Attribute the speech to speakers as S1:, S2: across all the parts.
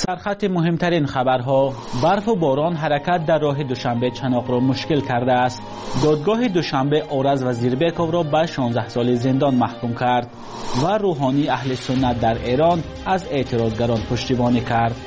S1: سرخط مهمترین خبرها: برف و باران حرکت در راه دوشنبه چناق را مشکل کرده است. دادگاه دوشنبه آرز وزیربکov را به 16 سال زندان محکوم کرد و روحانی اهل سنت در ایران از اعتراضگران پشتیبانی کرد.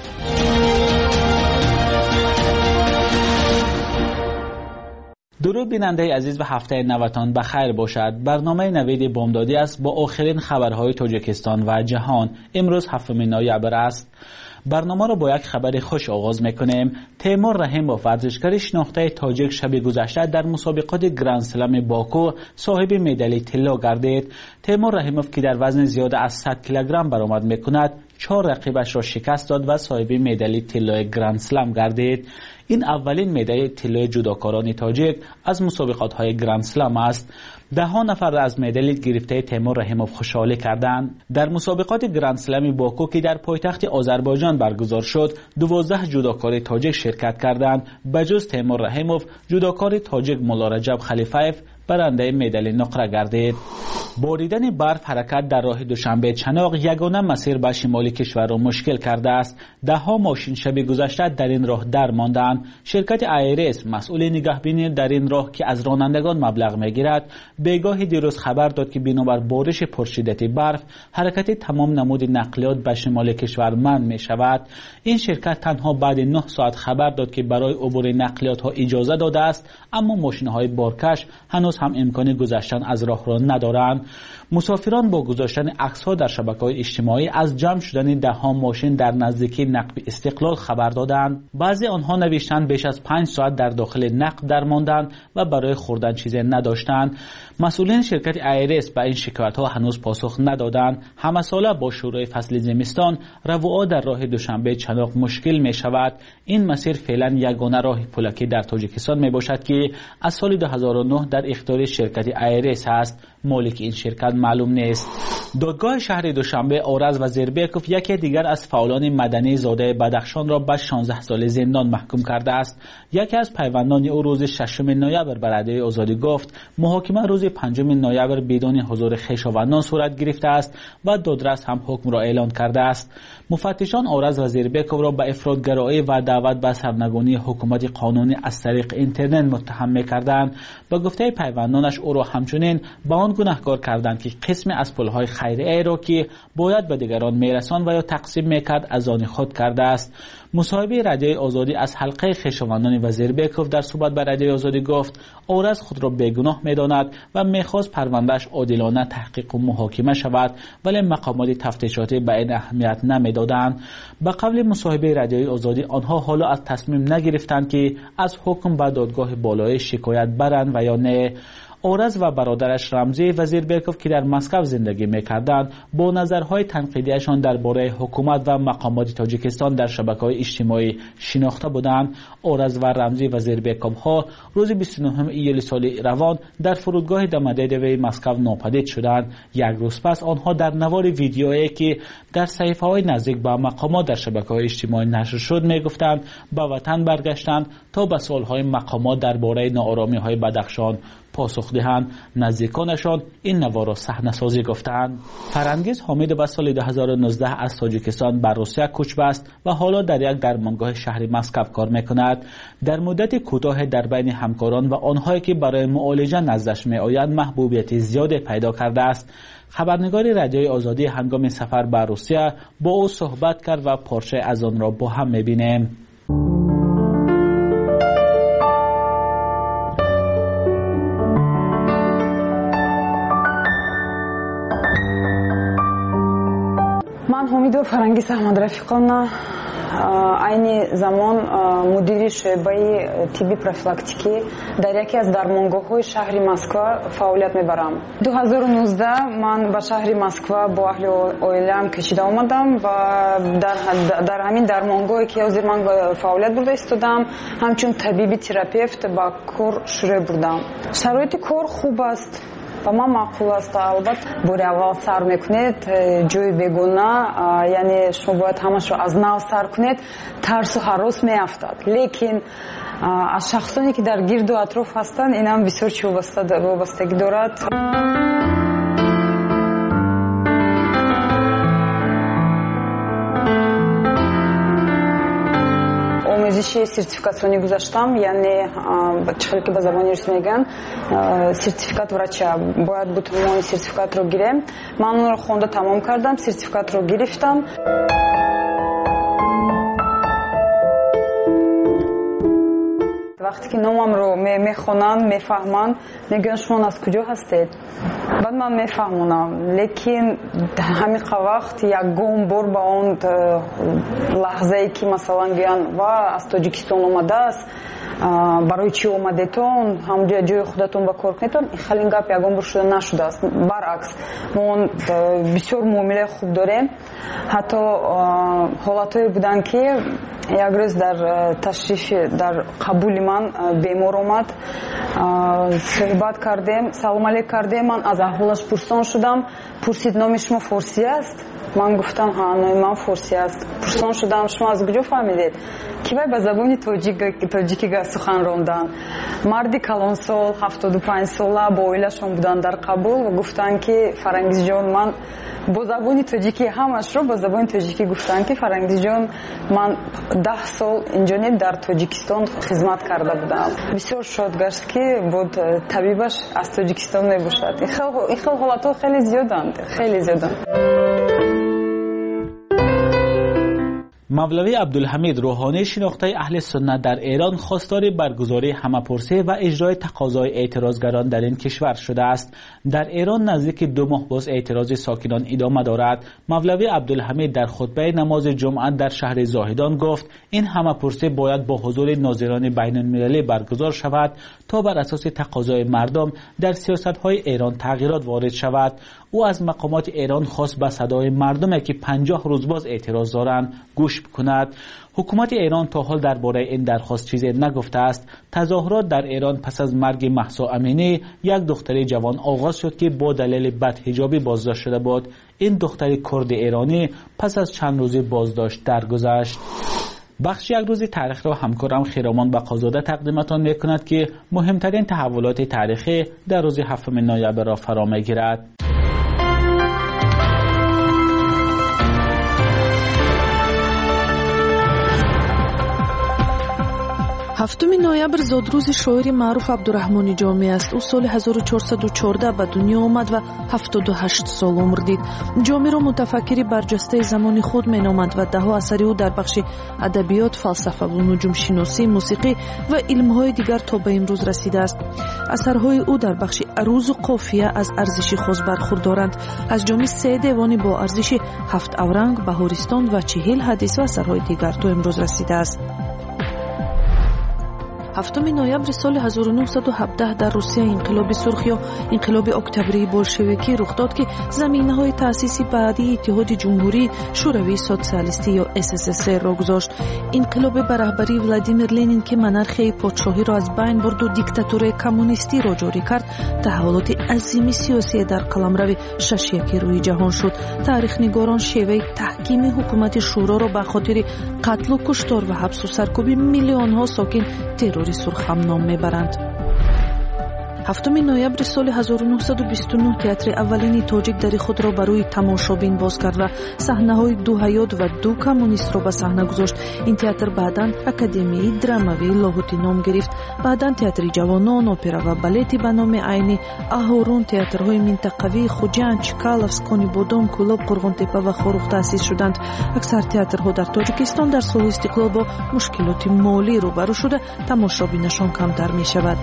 S1: درود بیننده عزیز و هفته نوتان بخیر باشد. برنامه نوید بامدادی است با آخرین خبرهای تاجیکستان و جهان. امروز 7 نوامبر است. برنامه را با یک خبر خوش آغاز میکنیم. تیمور رحیموف ورزشکار شناخته تاجیک شب گذشته در مسابقات گرند اسلم باکو صاحب مدال طلا گردید. تیمور رحیموف که در وزن زیاد از 100 کیلوگرم برآمد میکند 4 رقیبش را شکست داد و صاحب مدال طلای گرند اسلم گردید. این اولین مدال طلای جودوکاران تاجیک از مسابقات های گرند اسلم است. 10 نفر از مدال گرفته تیمور رحیموف خوشحالی کردند. در مسابقات گرند اسلم باکو که در پایتخت آذربایجان برگزار شد 12 جودوکار تاجیک شرکت کردند. بجز تیمور رحیموف جودوکار تاجیک مولا رجب خلیفایف برنده مدال نقره گردید. باریدن برف حرکت در راه دوشنبه چناق یگانه مسیر به شمال کشور را مشکل کرده است. 10 ماشین شب گذشته در این راه در ماندند. شرکت ایرس مسئول نگهبانی در این راه که از رانندگان مبلغ میگیرد بیگاه دیروز خبر داد که بنابر بارش پرشدت برف حرکت تمام نمود نقلیات به شمال کشور منع می شود. این شرکت تنها بعد 9 ساعت خبر داد که برای عبور نقلیات ها اجازه داده است، اما ماشین های بارکش هنوز هم امکان گذشتن از راه را ندارند. مسافران با گذاشتن عکس‌ها در شبکه‌های اجتماعی از جمع شدن 10 ماشین در نزدیکی نقب استقلال خبر دادند. بعضی آنها نوشتند بیش از 5 ساعت در داخل نقب در ماندند و برای خوردن چیزی نداشتند. مسئولین شرکت ایرس به این شکایت‌ها هنوز پاسخ ندادند. همه ساله با شروع فصل زمستان رفوها در راه دوشنبه چناق مشکل می شود. این مسیر فعلا یگانه راه پلکی در تاجیکستان می باشد که از سال 2009 در اختیار شرکت ایرس است. مالک این شرکت معلوم نیست. دادگاه شهر دوشنبه آرز وزیربکov یکی دیگر از فعالان مدنی زاده بدخشان را به 16 سال زندان محکوم کرده است. یکی از پیوندان او روز 6 نوامبر بر ادعای آزادی گفت محاکمه روز 5 نوامبر بدون حضور خویشاوندان صورت گرفته است و دادرس هم حکم را اعلان کرده است. مفتشان آرز وزیربکov را به افراط‌گرایی و دعوت به سرنگونی حکومت قانونی از طریق اینترنت متهم می‌کردند. با گفته پیوندانش او را همچنین به آن گناهکار کردند که قسم از پولهای خیریه را که باید به دیگران میرساند و یا تقسیم میکرد از آن خود کرده است. مصاحبه رادیوی آزادی از حلقه خویشاوندان وزیربکov در صحبت با رادیوی آزادی گفت آرز خود را بیگناه میداند و میخواست پروندهش عادلانه تحقیق و محاکمه شود، ولی مقامات تفتیشاتی به این اهمیت نمیدادند. به قبل مصاحبه رادیوی آزادی آنها حالا از تصمیم نگرفتند که از حکم به دادگاه بالای شکایت برند و یا نه. آرز و برادرش رمزی وزیربکov که در مسکو زندگی می‌کردند با نظرهای تنقیدیشان درباره حکومت و مقامات تاجیکستان در شبکه‌های اجتماعی شناخته بودند. آرز و رمزی وزیربکov ها روز 29 ایول سال روان در فرودگاه دمدیدوی مسکو ناپدید شدند. یک روز پس آنها در نوار ویدیویی که در صحیفه‌های نزدیک به مقامات در شبکه‌های اجتماعی نشر شد می‌گفتند به وطن برگشتند تا به سوال‌های مقامات درباره ناآرامی‌های بدخشان پاسخ دهند. نزدیکانشان این نوار را صحنه‌سازی گفتند. فرنگیز حامد به سال 2019 از تاجیکستان به روسیه کوچ بست و حالا در یک درمانگاه شهری مسکو کار می‌کند. در مدت کوتاه در بین همکاران و آنهایی که برای معالجه نزدش می‌آیند محبوبیت زیادی پیدا کرده است. خبرنگار رادیوی آزادی هنگام سفر به روسیه با او صحبت کرد و پارچه از آن را با هم می‌بینیم.
S2: من حمیدو فرنگیس احمد رفیقовна айни замон мудири шӯъбаи тибби профилактикӣ дар яке аз дармонгоҳҳои шаҳри Москва фаъолият мебарам. 2019 ман ба шаҳри Москва бо аҳли оилаам кӯчида омадам ва дар ҳамин дармонгоҳе ки ҳозир ман фаъолият бурда истодам ҳамчун табиби терапевт ба кор шурӯъ бурдам. шароити кор хуб аст, ба ман маъқул аст. албатта бори аввал сар мекунед ҷои бегона, яъне шумо бояд ҳамашро аз нав сар кунед, тарсу ҳарос меафтад. лекин аз шахсоне ки дар гирду атроф ҳастанд инам бисёр чӣ вобастагӣ дорад. омӯзиши сертификатсионӣ гузаштам, яъне чихеле ки ба забони рус мегӯянд сертификат врача. Бояд буд мо сертификатро гирем. Ман онро хонда тамом кардам, сертификатро гирифтам. вақте ки номамро мехонанд, мефаҳманд, мегӯянд шумо аз куҷо ҳастед? баъд ман мефаҳмонам, лекин ҳамиқа вақт ягон бор ба он лаҳзае ки масалан гӯянд ва аз Тоҷикистон омадааст, барои чӣ омадетон, ҳамҷоя ҷои худатон ба кор кунедтон, ин хеле гап ягон бор шуда нашудааст. Баръакс, мо бисёр муомилаи хуб дорем. ҳатто ҳолатҳое буданд ки як рӯз дар ташрифи дар қабули ман бемор омад, суҳбат кардем, салом алейк кардем, ман аз аҳволаш пурсон шудам, пурсид номи шумо форсӣ аст? ман гуфтам ҳа, номи ман форсӣ аст. пурсон шудам шумо аз куҷо фаҳмидед? ки вай ба забони тоҷикига сухан ронданд. марди калонсол 75 сола бо оилашон буданд дар қабул ва гуфтанд ки Фарангизҷон, ман бо забони тоҷикӣ ҳамашро бо забони тоҷикӣ гуфтанд ки Фарангизҷон, ман 10 сол инҷо не дар Тоҷикистон хизмат карда будам. бисёр шод гашт ки буд табибаш аз Тоҷикистон мебошад. ин хел ҳолатҳо хеле зиёданд, хеле зиёданд.
S1: مولوی عبدالحمید روحانی شناخته اهل سنت در ایران خواستار برگزاری همه‌پرسی و اجرای تقاضای اعتراضگران در این کشور شده است. در ایران نزدیک 2 ماه باز اعتراض ساکنان ادامه دارد. مولوی عبدالحمید در خطبه نماز جمعه در شهر زاهدان گفت این همه‌پرسی باید با حضور ناظران بین المللی برگزار شود تا بر اساس تقاضای مردم در سیاست‌های ایران تغییرات وارد شود. او از مقامات ایران خواست به صدای مردمی که 50 روز باز اعتراض دارند گوش بکند. حکومت ایران تا حال درباره این درخواست چیزی نگفته است. تظاهرات در ایران پس از مرگ مهسا امینی یک دختر جوان آغاز شد که با دلیل بدحجابی بازداشت شده بود. این دختر کرد ایرانی پس از چند روز بازداشت درگذشت. بخش یک روز تاریخ را همکارم خیرامان بقازاده تقدیمتان میکند که مهمترین تحولات تاریخی در روز 7 نوامبر را فرا میگیرد.
S3: 7 ноябр зодрузи шоири маъруф Абдурахмони Ҷомеъ аст. ӯ соли 1414 ба дунё омад ва 78 сол умр дид. Ҷомеъро мутафаккири барҷастаи замони худ меноманд ва даҳо асари ӯ дар бахши адабиёт, фалсафаву нуҷумшиносӣ, мусиқӣ ва илмҳои дигар то ба имрӯз расидааст. асарҳои ӯ дар бахши арӯзу қофия аз арзиши хос бархурдоранд. аз ҷомлаи 3 девони бо арзиши 7 авранг, баҳористон ва 40 ҳадис ва асарҳои дигар то имрӯз расидааст. 7 ноябри соли 1917 дар Русия инқилоби сурх ё инқилоби октябрии болшевикӣ рух дод, ки заминаҳои таъсиси баъдии Иттиҳоди ҷумҳурии шӯравии социалистӣ ё СССР-ро гузошт. инқилобе ба раҳбарии Владимир Ленин, ки монархияи подшоҳиро аз байн бурду диктатураи коммунистиро ҷорӣ кард, таҳаввулоти азими сиёсие дар қаламрави шашяки рӯи ҷаҳон шуд. таърихнигорон шеваи таҳкими ҳукумати шӯроро ба хотири қатлу куштор ва ҳабсу саркӯби миллионҳо сокин террори сурхам ном мебаранд. 7 ноябри соли 1929 театри аввалини тоҷик дари худро ба рӯи тамошобин боз кард ва саҳнаҳои ду ҳаёт ва ду коммунистро ба саҳна гузошт. ин театр баъдан академияи драмавии лоҳути ном гирифт. баъдан театри ҷавонон, опера ва балети ба номи айни, аҳорун, театрҳои минтақавии хуҷанд, Чкалов, Скони Бодом, Кӯлоб, Қурғонтепа ва Хорух таъсис шуданд. аксар театрҳо дар Тоҷикистон дар солҳои истиқлол бо мушкилоти молӣ рӯбарӯ шуда тамошобинашон камтар мешавад.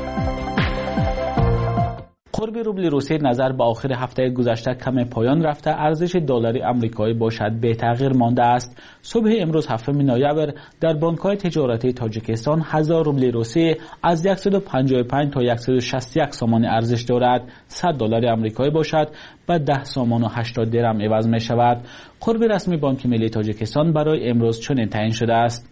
S1: قرب روبل روسی نظر به آخر هفته گذشته کم پایان رفته، ارزش دلاری آمریکایی باشد به تغییر مانده است. صبح امروز 7 نوامبر در بانک‌های تجارتی تاجیکستان 1000 روبل روسی از 155 تا 161 سامان ارزش دارد. 100 دلار آمریکایی باشد و 10 سامان و 80 درهم عوض می شود. قرب رسمی بانک ملی تاجیکستان برای امروز چنین تعیین شده است.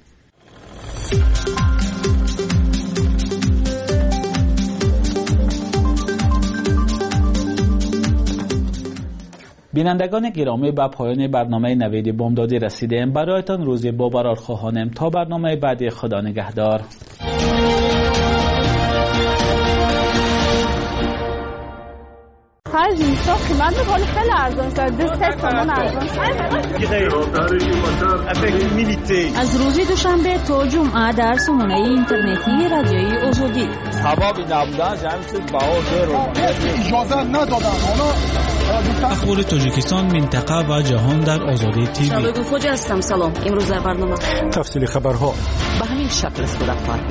S1: بینندگان گرامی، به پایان برنامه نوید بامدادی رسیدیم. برایتان روزی با برار خواهانم. تا برنامه بعدی، خدا نگهدار.
S4: 5 میلیون قیمت ولی خیلی ارزان شده 3 تومن ارزان
S5: از روز دوشنبه تا جمعه در سامانه اینترنتی رادیوی آزادی
S6: ثوابی نبودن جمعیت بها اجازه ندادن.
S1: اخبار تاجیکستان، منطقه و جهان در آزادی تیوی.
S5: شبگو خوجا هستم. سلام. امروز در برنامه
S7: تفصیل خبرها
S5: به همین شکل است.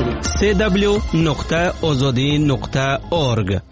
S7: www.azadi.org.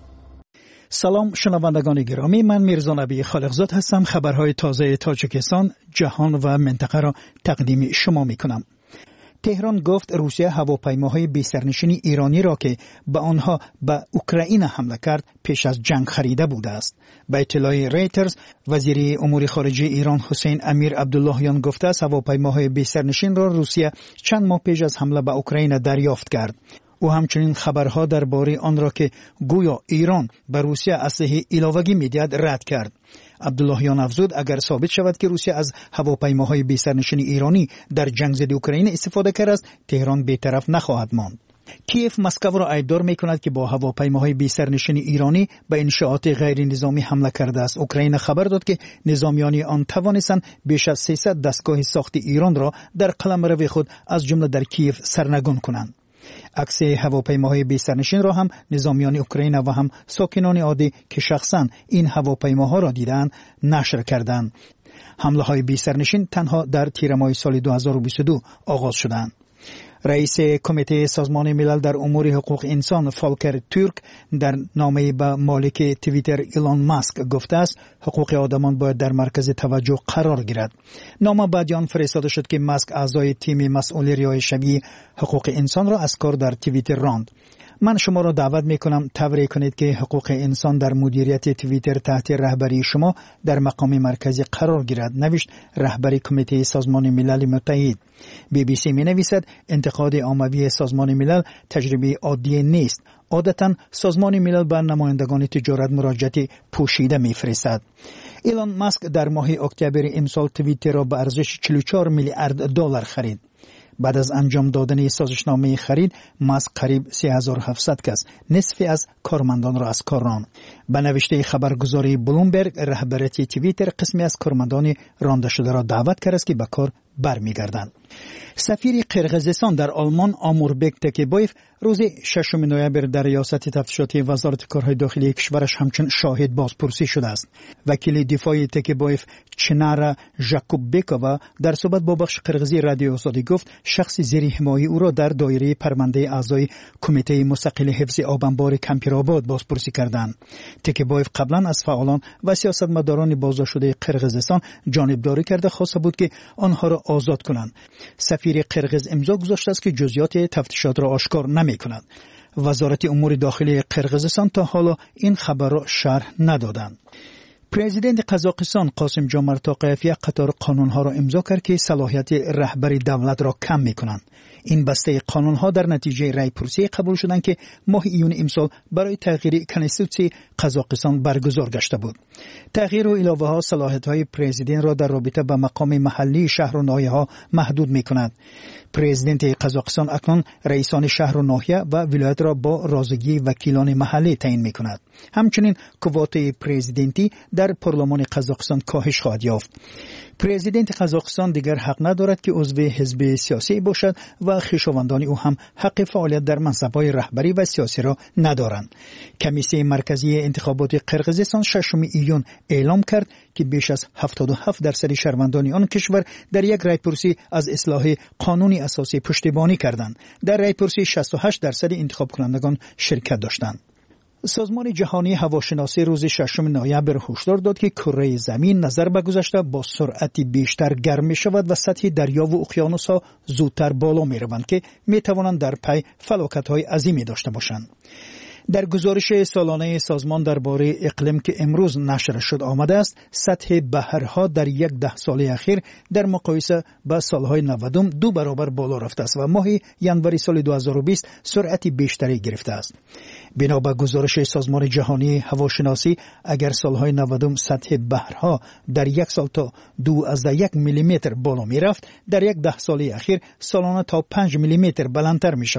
S8: سلام شنوندگان گرامی، من میرزا نبی خالقزاد هستم. خبرهای تازه تاجیکستان، جهان و منطقه را تقدیم شما میکنم. تهران گفت روسیه هواپیماهای بی‌سرنشین ایرانی را که به آنها به اوکراین حمله کرد پیش از جنگ خریده بوده است. به اطلاع ریترز، وزیر امور خارجه ایران حسین امیر عبداللهیان گفته است هواپیماهای بی‌سرنشین را روسیه چند ماه پیش از حمله به اوکراین دریافت کرد. او همچنین خبرها درباره آن را که گویا ایران به روسیه اسلحه علاوگی می‌دهد رد کرد. عبداللهیان افزود اگر ثابت شود که روسیه از هواپیماهای بی‌سرنشین ایرانی در جنگ ضد اوکراین استفاده کرده است، تهران بی‌طرف نخواهد ماند. کیف مسکو را ایدار می‌کند که با هواپیماهای بی‌سرنشین ایرانی به انشاءات غیر نظامی حمله کرده است. اوکراین خبر داد که نظامیان آن توانستند بیش از 300 دستگاه ساخت ایران را در قلمرو خود از جمله در کیف سرنگون کنند. عکس هواپیماهای بی‌سرنشین را هم نظامیان اوکراین و هم ساکنان عادی که شخصا این هواپیماها را دیدند نشر کردند. حمله های بی‌سرنشین تنها در تیر ماه سال 2022 آغاز شدند. رئیس کمیته سازمان ملل در امور حقوق انسان فالکر تورک در نامه به مالک توییتر ایلان ماسک گفته است حقوق آدمان باید در مرکز توجه قرار گیرد. نامه بعد آن فرستاده شد که ماسک اعضای تیم مسئول رعایت شبیه حقوق انسان را از کار در توییتر راند. من شما را دعوت میکنم توری کنید که حقوق انسان در مدیریت توییتر تحت رهبری شما در مقام مرکزی قرار گیرد، نوشت رهبری کمیته سازمان ملل متحد. BBC می نویسد انتقاد عمومی سازمان ملل تجربه عادی نیست. عادتا سازمان ملل به نمایندگان تجارت مراجعت پوشیده میفرستد. ایلان ماسک در ماه اکتبر امسال توییتر را به ارزش 44 میلیارد دلار خرید. بعد از انجام دادن سازشنامه خرید، ماسک قریب 3700 کس، نصف از کارمندان را از کار راند. به نوشته خبرگزاری بلومبرگ، رهبری توییتر قسمی از کارمندان رانده شده را دعوت کرد که به کار برمیگردند. سفیر قرقیزستان در آلمان آموربک تکیبایف روز 6 نوامبر در ریاست تفتیشاتی وزارت کارهای داخلی کشورش همچون شاهد بازپرسی شده است. وکیل دفاع تکیبایف چنارا ژاکوببکووا در صحبت با بخش قرقیزی رادیو آزادی گفت شخص زیر حمایت او را در دایره پرونده اعضای کمیته مستقل حفظ آبانبار کمپیرآباد بازپرسی کردند. تکیبایف قبلا از فعالان و سیاستمداران بازداشت شده قرقیزستان جانبداری کرده خواسته بود که آنها را آزاد کنند. سفیر قرقیز امضا گذاشته است که جزئیات تفتیشات را آشکار نمی‌کند. وزارت امور داخلی قرقیزستان تا حالا این خبر را شرح ندادند. پرزیدنت قزاقستان قاسم جمعت توقیف یک قطار قانونها را امضا کرد که صلاحیت رهبری دولت را کم می‌کنند. این بسته قانونها در نتیجه رای پرسی قبول شدند که ماه ایون امسال برای تغییر کنستیتوسی قزاقستان برگزار گشته بود. تغییر و علاوه ها صلاحیت‌های پرزیدنت را در رابطه با مقام محلی شهر و ناحیه‌ها محدود می‌کند. پرزیدنت قزاقستان اکنون رئیسان شهر و ناحیه و ولایت را با رازگی وکیلان محلی تعیین می‌کند. همچنین کووت پرزیدنتی در پارلمان قزاقستان کاهش خواهد یافت. پرزیدنت قزاقستان دیگر حق ندارد که عضو حزب سیاسی باشد و خویشاوندان او هم حق فعالیت در منصب‌های رهبری و سیاسی را ندارند. کمیسیون مرکزی انتخابات قرقیزستان 6 ایون اعلام کرد که بیش از 77% شهروندان آن کشور در یک رایپرسی از اصلاح قانون اساسی پشتیبانی کردند. در رایپرسی 68% انتخاب کنندگان شرکت داشتند. سازمان جهانی هواشناسی روز 6 نوامبر هشدار داد که کره زمین نظر به گذشته با سرعت بیشتر گرم می شود و سطح دریا و اقیانوس‌ها زودتر بالا می روند که می توانند در پی فلاکت‌های عظیمی داشته باشند. در گزارش سالانه سازمان درباره اقلیم که امروز نشر شد آمده است، سطح بحرها در یک 10 سال اخیر در مقایسه با سالهای 90 2 برابر بالا رفته است و ماه ژانویه سال 2020 سرعت بیشتری گرفته است. بنا به گزارش سازمان جهانی هواشناسی، اگر سالهای 90 سطح بحرها در یک سال تا 2.1 میلیمتر بالا می رفت، در یک 10 سال اخیر سالانه تا 5 میلیمتر بلندتر می شود.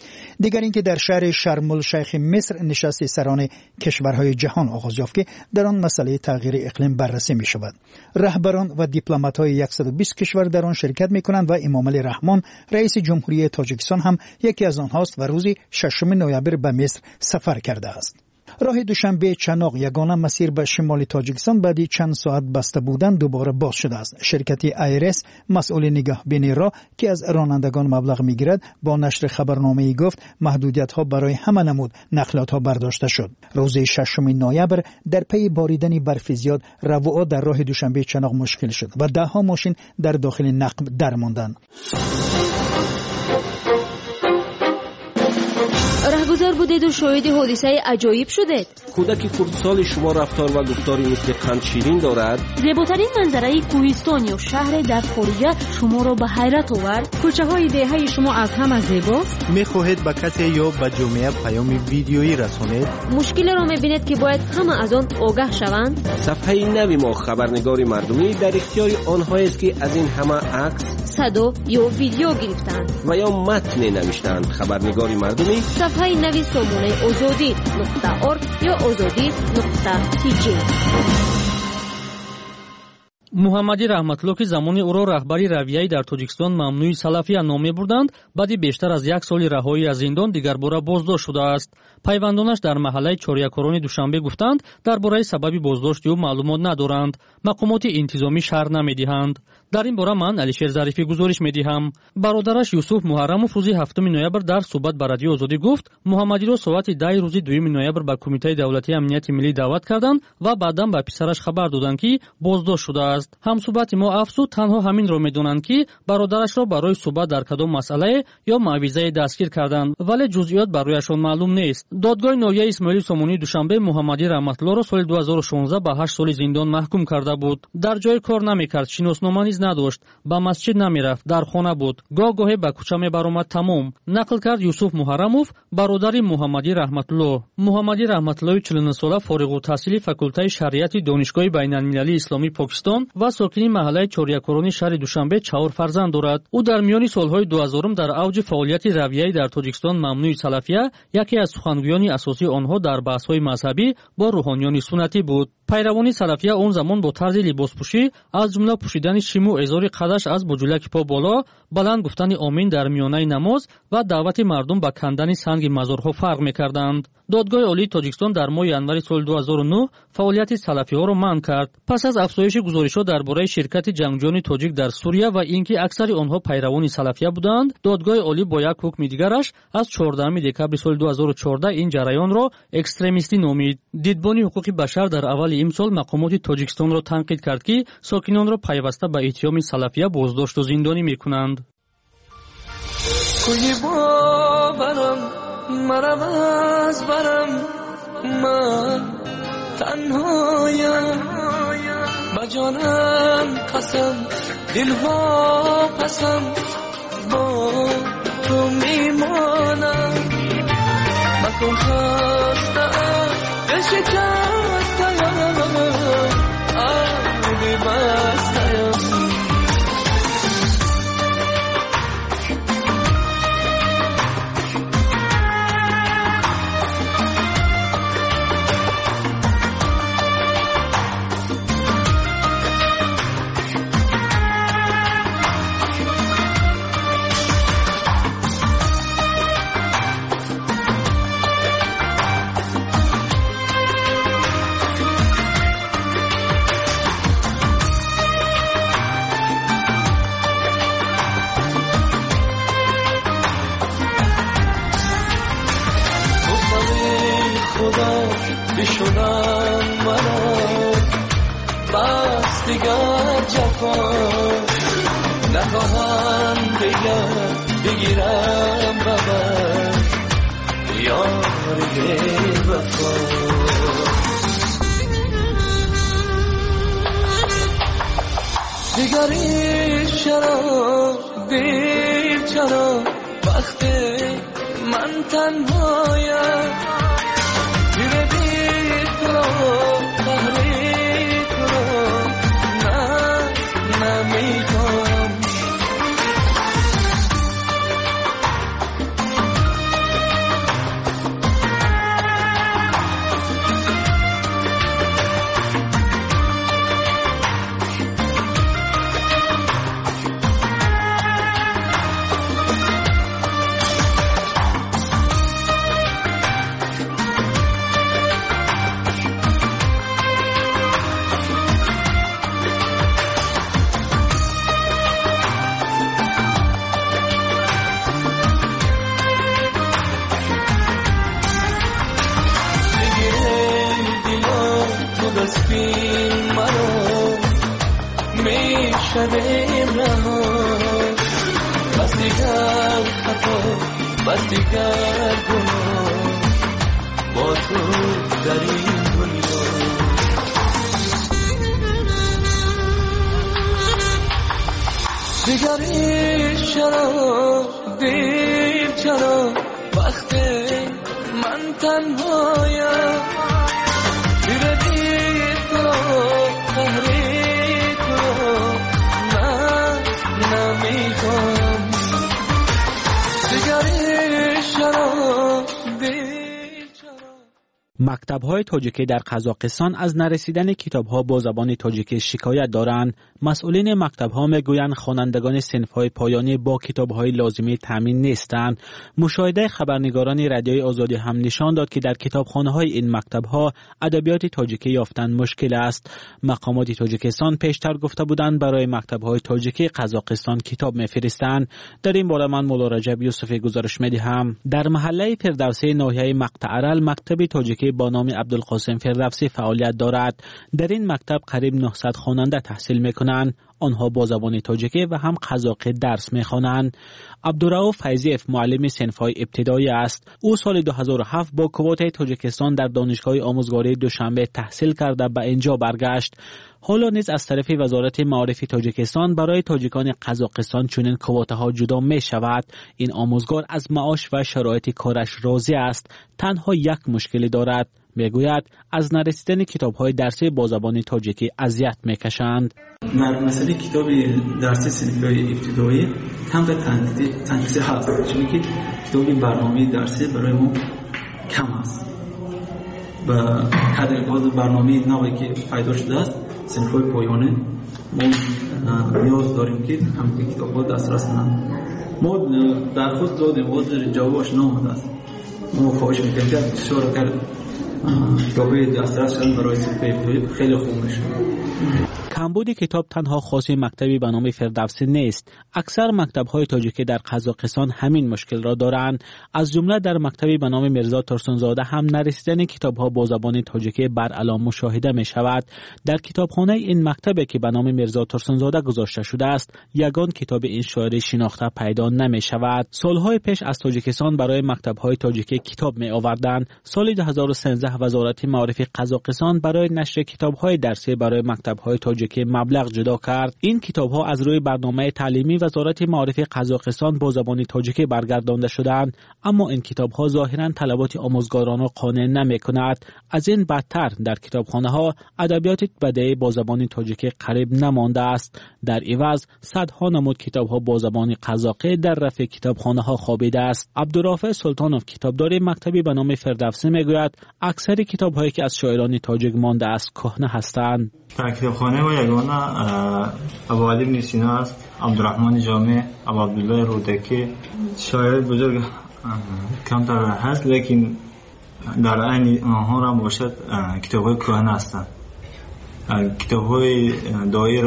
S8: دیگر اینکه در شهر شرم الشیخ مصر نشست سران کشورهای جهان آغاز یافت که در آن مسئله تغییر اقلیم بررسی می شود. رهبران و دیپلمات‌های 120 کشور در آن شرکت می کنند و امامعلی رحمان رئیس جمهوری تاجیکستان هم یکی از آنهاست و روز 6 نوامبر به مصر سفر کرده است. راه دوشنبه چناق یگانه مسیر به شمال تاجیکستان بعد چند ساعت بسته بودن دوباره باز شده است. شرکت ایرس مسئول نگهبانی راه که از رانندگان مبلغ میگیرد با نشر خبرنامه‌ای گفت محدودیت ها برای همه نمود نقلات ها برداشته شد. روز 6 نوامبر در پی باریدن برف زیاد رواعات در راه دوشنبه چناق مشکل شد و ده ها ماشین در داخل نقب درماندند.
S5: رهگذر بودید و شاهد حادثه عجایب شدید.
S7: کودک خردسال شما رفتار و گفتاری مثل قند شیرین دارد.
S5: زیباترین منظره کوهستان یا شهر در خارجه شما را به حیرت آورد.
S3: کوچه های دهه شما از همه زیباست.
S9: میخواهید به کسی یا به جامعه پیام ویدیویی رسانید؟
S5: مشکل را میبینید که باید همه از آن آگاه شوند.
S7: صفحه نوی ما خبرنگار مردمی در اختیار آنهایی است که از این همه عکس،
S5: صدا یا ویدیو گرفتند
S7: و یا متن نوشتند. خبرنگار مردمی
S5: صفحه نوی سامانه azadi.org یا azadi.tg.
S10: محمدی رحمتلو که زمانی او را رهبری رویه‌ای در تاجیکستان ممنوع سلفیه نام بردند، بعد بیشتر از یک سال رهایی از زندان دیگر بار بازداشت شده است. پیوندانش در محله چاریکاران دوشنبه گفتند درباره سبب بازداشت او معلومات ندارند. مقامات انتظامی شرح نمیدهند. در این باره من علیشیر ظریفی گزارش میدهم. برادرش یوسف محرموف روز 7 نوامبر در صحبت با رادیو آزادی گفت محمدی را ساعت 10 روز 2 نوامبر به کمیته دولتی امنیت ملی دعوت کردند و بعداً به پسرش خبر دادند که بازداشت شده است. همصحبت ما افزود تنها همین را میدونند که برادرش را برای صحبت در کدام مسئله یا موعظه دستگیر کردند، ولی جزئیات برایشان معلوم نیست. دادگاه ناحیه اسماعیل سامونی دوشنبه محمدی رحمتالله را سال 2016 به 8 سال زندان محکوم کرده بود. در جای کار نمیکرد، شناسنامه نیز نداشت، به مسجد نمیرفت، در خانه بود، گاهی به کوچه میبرآمد. تمام نقل کرد یوسف محرموف، برادر محمدی رحمتالله. محمدی رحمتالله 49 ساله فارغ التحصیل فاکولته شریعت دانشگاه بین‌المللی اسلامی پاکستان و ساکنی محله چاریکاران شهر دوشنبه 4 فرزند دارد. او در میان سالهای 2000 در اوج فعالیت رویه‌ای در تاجیکستان ممنوع سلفیه یکی از سخنگویان اساسی آنها در بحث‌های مذهبی با روحانیان سنتی بود. پیروان سلفیه اون زمان با طرز لباسپوشی از جمله پوشیدن شیمو و ازار قدش از بجولک پا بالا، بلند گفتن آمین در میانه نماز و دعوت مردم به کندن سنگ مزارها فرق می‌کردند. دادگاه عالی تاجیکستان در ماه ینوری سال 2009 فعالیت سلفی‌ها را منع کرد. پس از افزایش گزارش‌ها درباره شرکت جنگجویان تاجیک در سوریه و اینکه اکثر آنها پیروان سلفیه بودند، دادگاه عالی با یک حکم دیگرش از 14 دکبر سال 2014 این جریان را اکستریمیستی نامید. دیدبان حقوق بشر در اول امسال مقامات تاجیکستان را تنقید کرد که ساکنان را پیوسته به اتهام سلفیه بازداشت و زندانی می‌کنند.
S11: مرم از برم من تنهایم با جانم قسم دلها قسم با تو میمانم مکن خستم دل شکستم آبی بستم بشونم منو بس دیگر جفا نخواهم بگیرم ببر یار وفا دیگری چرا دیر چرا وقتی من تنهایم شویم رها بس دیگر خطا بس دیگر گناه با تو در این دنیا دیگری چرا دیر چرا وقت من تنهایم دیردی تو قهری تو من نمیخوام دیگری چرا دیر چرا.
S1: مکتب‌های تاجیکی در قزاقستان از نرسیدن کتاب‌ها با زبان تاجیکی شکایت دارند. مسئولین مکتب‌ها میگویند خوانندگان صنف‌های پایانی با کتاب‌های لازمی تامین نیستند. مشاهده خبرنگاران رادیوی آزادی هم نشان داد که در کتابخانه‌های این مکتب‌ها ادبیات تاجیکی یافتن مشکل است. مقامات تاجیکستان پیشتر گفته بودند برای مکتب‌های تاجیکی قزاقستان کتاب می‌فرستند. در این باره من مولا رجب یوسفی گزارش می‌دهم. در محله فردوسی ناحیه مقطع مکتب تاجیکی با نام عبدالقاسم فردوسی فعالیت دارد. در این مکتب قریب 900 خواننده تحصیل می‌کنند. آنها با زبان تاجیکی و هم قزاقی درس می‌خوانند. عبدالرؤوف فیضیف معلم صنف‌های ابتدایی است. او سال 2007 با کوتای تاجیکستان در دانشگاه آموزگاری دوشنبه تحصیل کرده به اینجا برگشت. حالا نیز از طرف وزارت معارف تاجیکستان برای تاجیکان قزاقستان چنین کوتاها جدا می شود. این آموزگار از معاش و شرایط کارش راضی است. تنها یک مشکلی دارد. میگوید از نرسیدن کتاب‌های درسی با زبان تاجیکی اذیت می‌کشند.
S12: مثلا کتاب درسی صنف‌های ابتدایی کم به تنقیصی هست، چون که کتاب برنامه درسی برای ما کم است و کادر باز برنامه نوعی که پیدا شده است صنف‌های پایانی ما نیاز داریم که همین کتاب‌ها دسترس کنند. ما درخواست دادیم وزیر جوابش نامده است. ما خواهش می‌کنیم که بسیار کتابی دسترس شدن برای صنف‌های خیلی خوب میشه.
S1: کمبود کتاب تنها خاص مکتبی به نام فردوسی نیست. اکثر مکتب‌های تاجیکی در قزاقستان همین مشکل را دارند. از جمله در مکتبی به نام میرزا ترسونزاده هم نرسیدن کتاب‌ها با زبان تاجیکی بر علام مشاهده می شود. در کتابخانه این مکتبی که به نام میرزا ترسونزاده گذاشته شده است، یگان کتاب این شاعر شناخته پیدا نمی شود. سالهای پیش از تاجیکستان برای مکتب‌های تاجیکی کتاب می آوردند. سال 2013 وزارت معارف قزاقستان برای نشر کتاب‌های درسی برای مکتب‌های تاجیکی مبلغ جدا کرد. این کتاب‌ها از روی برنامه تعلیمی وزارت معارف قزاقستان با زبان تاجیکی برگردانده شدند، اما این کتاب‌ها ظاهراً طلبات آموزگاران را قانع نمی‌کند. از این بدتر در کتابخانه‌ها ادبیات بدیعی با زبان تاجیکی قریب نمانده است. در عوض صدها نمود کتاب‌ها با زبان قزاقی در رف کتابخانه‌ها خوابیده است. عبدالرافع سلطانوف کتابدار مکتبی به نام فردوسی میگوید اکثر کتاب‌هایی که از شاعران تاجیک مانده است کهنه هستند.
S13: در کتابخانه ما یگانه ابو علی بن سینا است، عبدالرحمن جامع، ابو عبدالله رودکی، شاعر بزرگ کمتر هست، لیکن در عین آنها را باشد کتاب‌های کهنه هستند. کتاب‌های دایر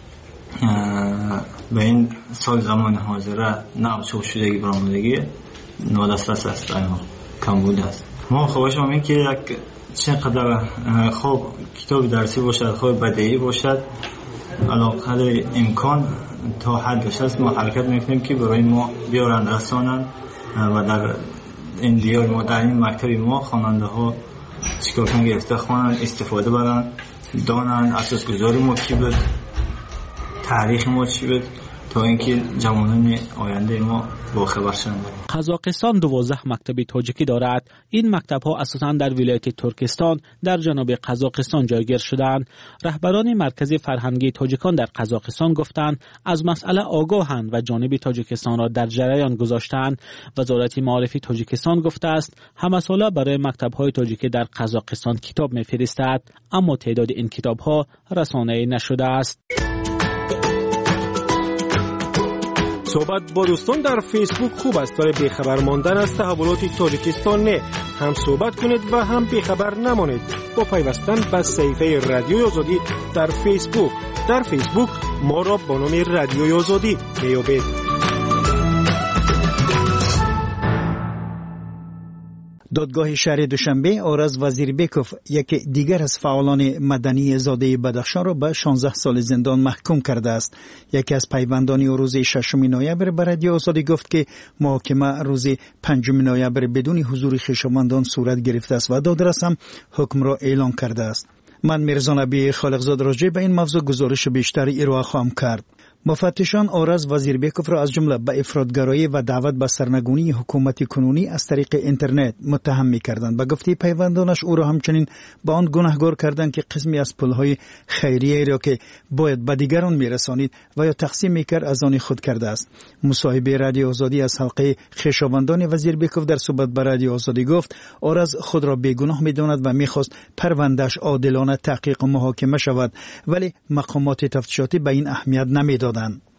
S13: به این سال زمان حاضره نو چاپ شدگی برآمدگی نادسترس است، کم بوده است. ما خواهش ما این که یک چقدر خوب کتاب درسی باشد، خوب بدیعی باشد، علاقه امکان تا حدش است ما حرکت میکنیم که برای ما بیارند رسانند و در این دیار ما در این مکتب ما خواننده ها چیکار کنند گرفته خوانند، استفاده برند، دانند اساسگذاری ما چی بود، تاریخ ما چی بود، تا اینکه جوانان آینده ما با خبر شوند.
S1: قزاقستان 12 مکتب تاجیکی دارد. این مکتب‌ها اساساً در ولایت ترکستان در جنوب قزاقستان جایگیر شدند. رهبران مرکز فرهنگی تاجیکان در قزاقستان گفتند از مسئله آگاهند و جانب تاجیکستان را در جریان گذاشتند. وزارت معارف تاجیکستان گفته است همه ساله برای مکتب‌های تاجیکی در قزاقستان کتاب می‌فرستد، اما تعداد این کتاب‌ها رسانه‌ای نشده است.
S14: صحبت با دوستان در فیسبوک خوب است، برای بیخبر ماندن از تحولات تاجیکستان نه. هم صحبت کنید و هم بیخبر نمانید با پیوستن به صفحه رادیوی آزادی در فیسبوک. در فیسبوک ما را با نام رادیوی آزادی میابید.
S8: دادگاه شهر دوشنبه آرز وزیربکوف یکی دیگر از فعالان مدنی زاده بدخشان را به 16 سال زندان محکوم کرده است. یکی از پیوندان او روز 6 نوامبر به رادیو آزادی گفت که محاکمه روز 5 نوامبر بدون حضور خویشاوندان صورت گرفته است و دادرس هم حکم را اعلان کرده است. من میرزا نبی خالقزاد راجع به این موضوع گزارش بیشتری ارائه خواهم کرد. مفتشان آرز وزیربکوف را از جمله به افراطگرایی و دعوت به سرنگونی حکومت کنونی از طریق اینترنت متهم می‌کردند. به گفته پیوندانش او را همچنین به آن گناهکار کردند که قسمی از پولهای خیریه را که باید به دیگران می‌رسانید و یا تقسیم می‌کرد از آن خود کرده است. مصاحبه رادیو آزادی از حلقه خویشاوندان وزیربکوف در صحبت با رادیو آزادی گفت آرز خود را بیگناه می‌داند و می‌خواست پرونده‌اش عادلانه تحقیق و محاکمه شود، ولی مقامات تفتیشاتی به این اهمیت نمی‌دادند.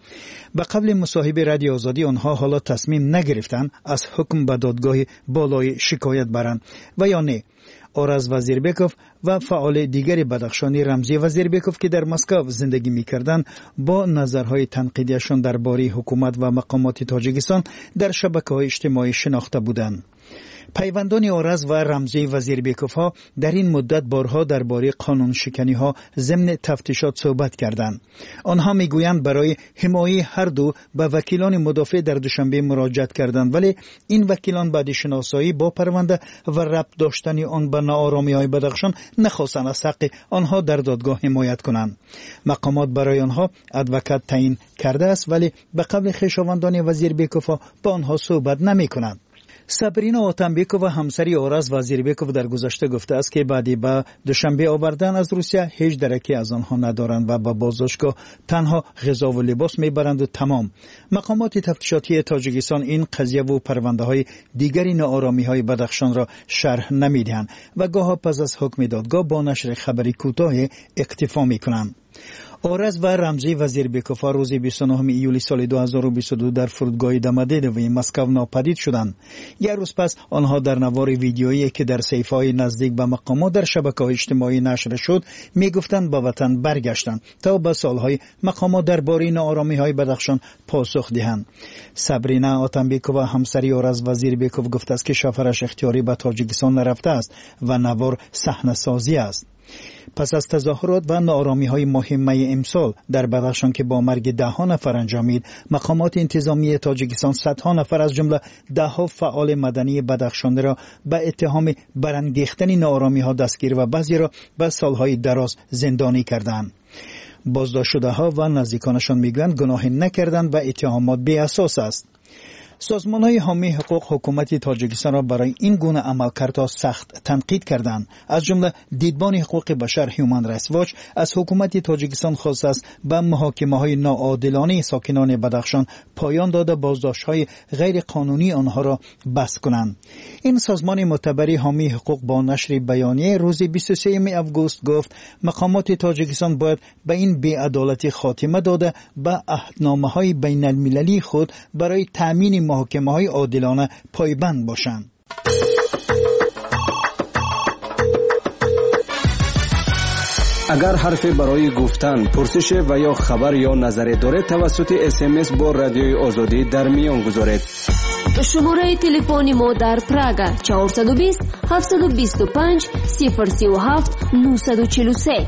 S8: به قبل مصاحبه رادیو آزادی آنها حالا تصمیم نگرفتند از حکم به دادگاه بالای شکایت برند و یا نه. آرز وزیربکوف و فعال دیگری بدخشانی رمزی وزیربکوف که در مسکو زندگی می‌کردند با نظرهای تنقیدیشان درباره حکومت و مقامات تاجیکستان در شبکه‌های اجتماعی شناخته بودند. پیوندان آرز و رمزی وزیربکوف ها در این مدت بارها درباره قانون شکنی ها ضمن تفتیشات صحبت کردند. آنها میگویند برای حمایت هر دو به وکیلان مدافع در دوشنبه مراجعت کردند، ولی این وکیلان بعد شناسایی با پرونده و ربط داشتن آن به ناآرامی های بدخشان نخواستند از حق آنها در دادگاه حمایت کنند. مقامات برای آنها ادوکات تعیین کرده است، ولی به قبل خویشاوندان وزیربکوف ها با آنها صحبت نمی‌کنند. سابرینا آتنبیکووا همسری آرز وزیربکوف در گذشته گفته است که بعدی به دوشنبه آوردن از روسیه هیچ درکی از آنها ندارند و به بازداشتگاه تنها غذا و لباس میبرند و تمام. مقامات تفتیشاتی تاجیکستان این قضیه و پرونده های دیگری ناآرامی های بدخشان را شرح نمیدهند و گاه پس از حکم دادگاه با نشر خبری کوتاه اکتفا میکنند. آرز و رمزی وزیربکوف روز 29 ایولی سال 2022 در فرودگاه دمدیدوی مسکو ناپدید شدند. یک روز پس آنها در نوار ویدیویی که در صفحه‌های نزدیک به مقامات در شبکه‌های اجتماعی نشر شد میگفتند به وطن برگشتند تا به سالهای مقامات درباره ناآرامی‌های بدخشان پاسخ دهند. سابرینا آتنبیکووا همسری آرز وزیربکوف گفته است که شوهرش اختیاری به تاجیکستان نرفته است و نوار صحنه‌سازی است. پس از تظاهرات و ناآرامی‌های مهمه امسال در بدخشان که با مرگ 10 نفر انجامید، مقامات انتظامی تاجیکستان صدها نفر از جمله 10 فعال مدنی بدخشان را به اتهام برانگیختن ناآرامی‌ها دستگیر و بعضی را به سالهای دراز زندانی کردند. بازداشت شده‌ها و نزدیکانشان میگویند گناهی نکردند و اتهامات بی اساس است. سازمان‌های حامی حقوق حکومت تاجیکستان را برای این گونه عملکردها سخت تنقید کردند. از جمله دیدبان حقوق بشر هیومن رایتس واچ از حکومت تاجیکستان خواست است به محاکمه‌های ناعادلانه ساکنان بدخشان پایان داده بازداشت‌های غیر قانونی آنها را بس کنند. این سازمان معتبر حامی حقوق با نشر بیانیه روز 23 آگوست گفت مقامات تاجیکستان باید به این بی‌عدالتی خاتمه داده به عهدنامه‌های بین‌المللی خود برای تأمین محاکمه‌های عادلانه پایبند باشند.
S7: اگر حرفی برای گفتن، پرسش و یا خبر یا نظری دارید توسط SMS با رادیوی آزادی در میان گذارید.
S15: شماره تلفنی ما در پراگ 420 725 037 943.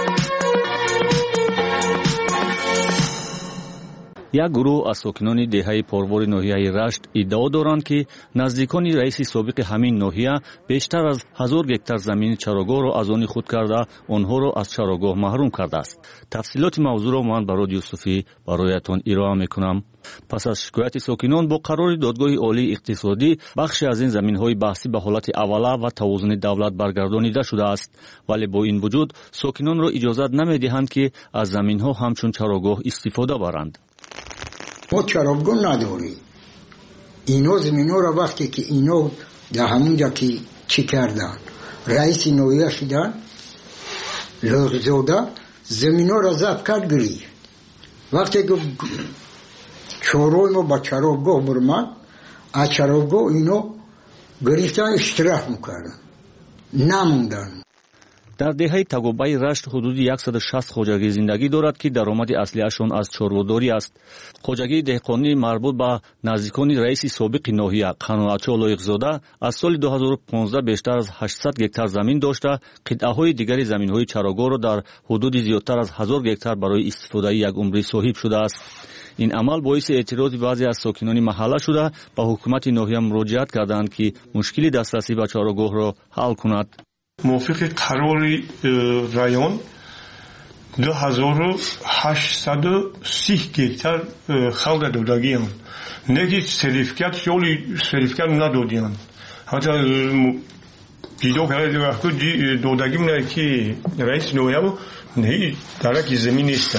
S10: یک گروه از ساکنان دهه پروار ناحیه رشت ادعا دارند که نزدیکان رئیس سابق همین ناحیه بیشتر از 1000 گکتار زمین چراگاه را از آن خود کرده آنها را از چراگاه محروم کرده است. تفصیلات موضوع را من برای یوسفی برایتان ارائه میکنم. پس از شکایت ساکنان با قرار دادگاه عالی اقتصادی بخشی از این زمین‌های بحثی به حالت اوله و توازن دولت برگردانیده شده است، ولی با این وجود ساکنان را اجازه نمی‌دهند که از زمین‌ها همچون چراگاه استفاده برند.
S16: ما چراگاه نداریم. اینا زمینا را وقتی که اینا در همونجا که چی کردن رئیس نویه شدن لغزاده زمینا را ضبط کرد گریفت. وقتی که چهارای ما با چراگاه برمد از چراگاه اینا گریفتن اشتراک میکردن نموندن.
S17: дар деҳаи тагобаи рашт ҳудуди 160 хоҷагӣ зиндагӣ дорад ки даромади аслиашон аз чорводорӣ аст. хоҷагии деҳқонӣ марбут ба наздикони раиси собиқи ноҳия қаноатчо лоиқзода аз соли 2015 бештар аз 800 гектар замин дошта қитъаҳои дигари заминҳои чарогоҳро дар ҳудуди зиёдтар аз 1000 гектар барои истифодаи якумрӣ соҳиб шудааст. ин амал боиси эътирози баъзе аз сокинони маҳалла шуда ба ҳукумати ноҳия муроҷиат карданд ки мушкили дастрасӣ ба чорогоҳро ҳал кунад.
S18: мувофиқи қарори район 2830 гектар халда додагиям. Не ки сертификат надодиям. ҳатто дидо карда додагим не ки раис ноҳия не дараки замин нест.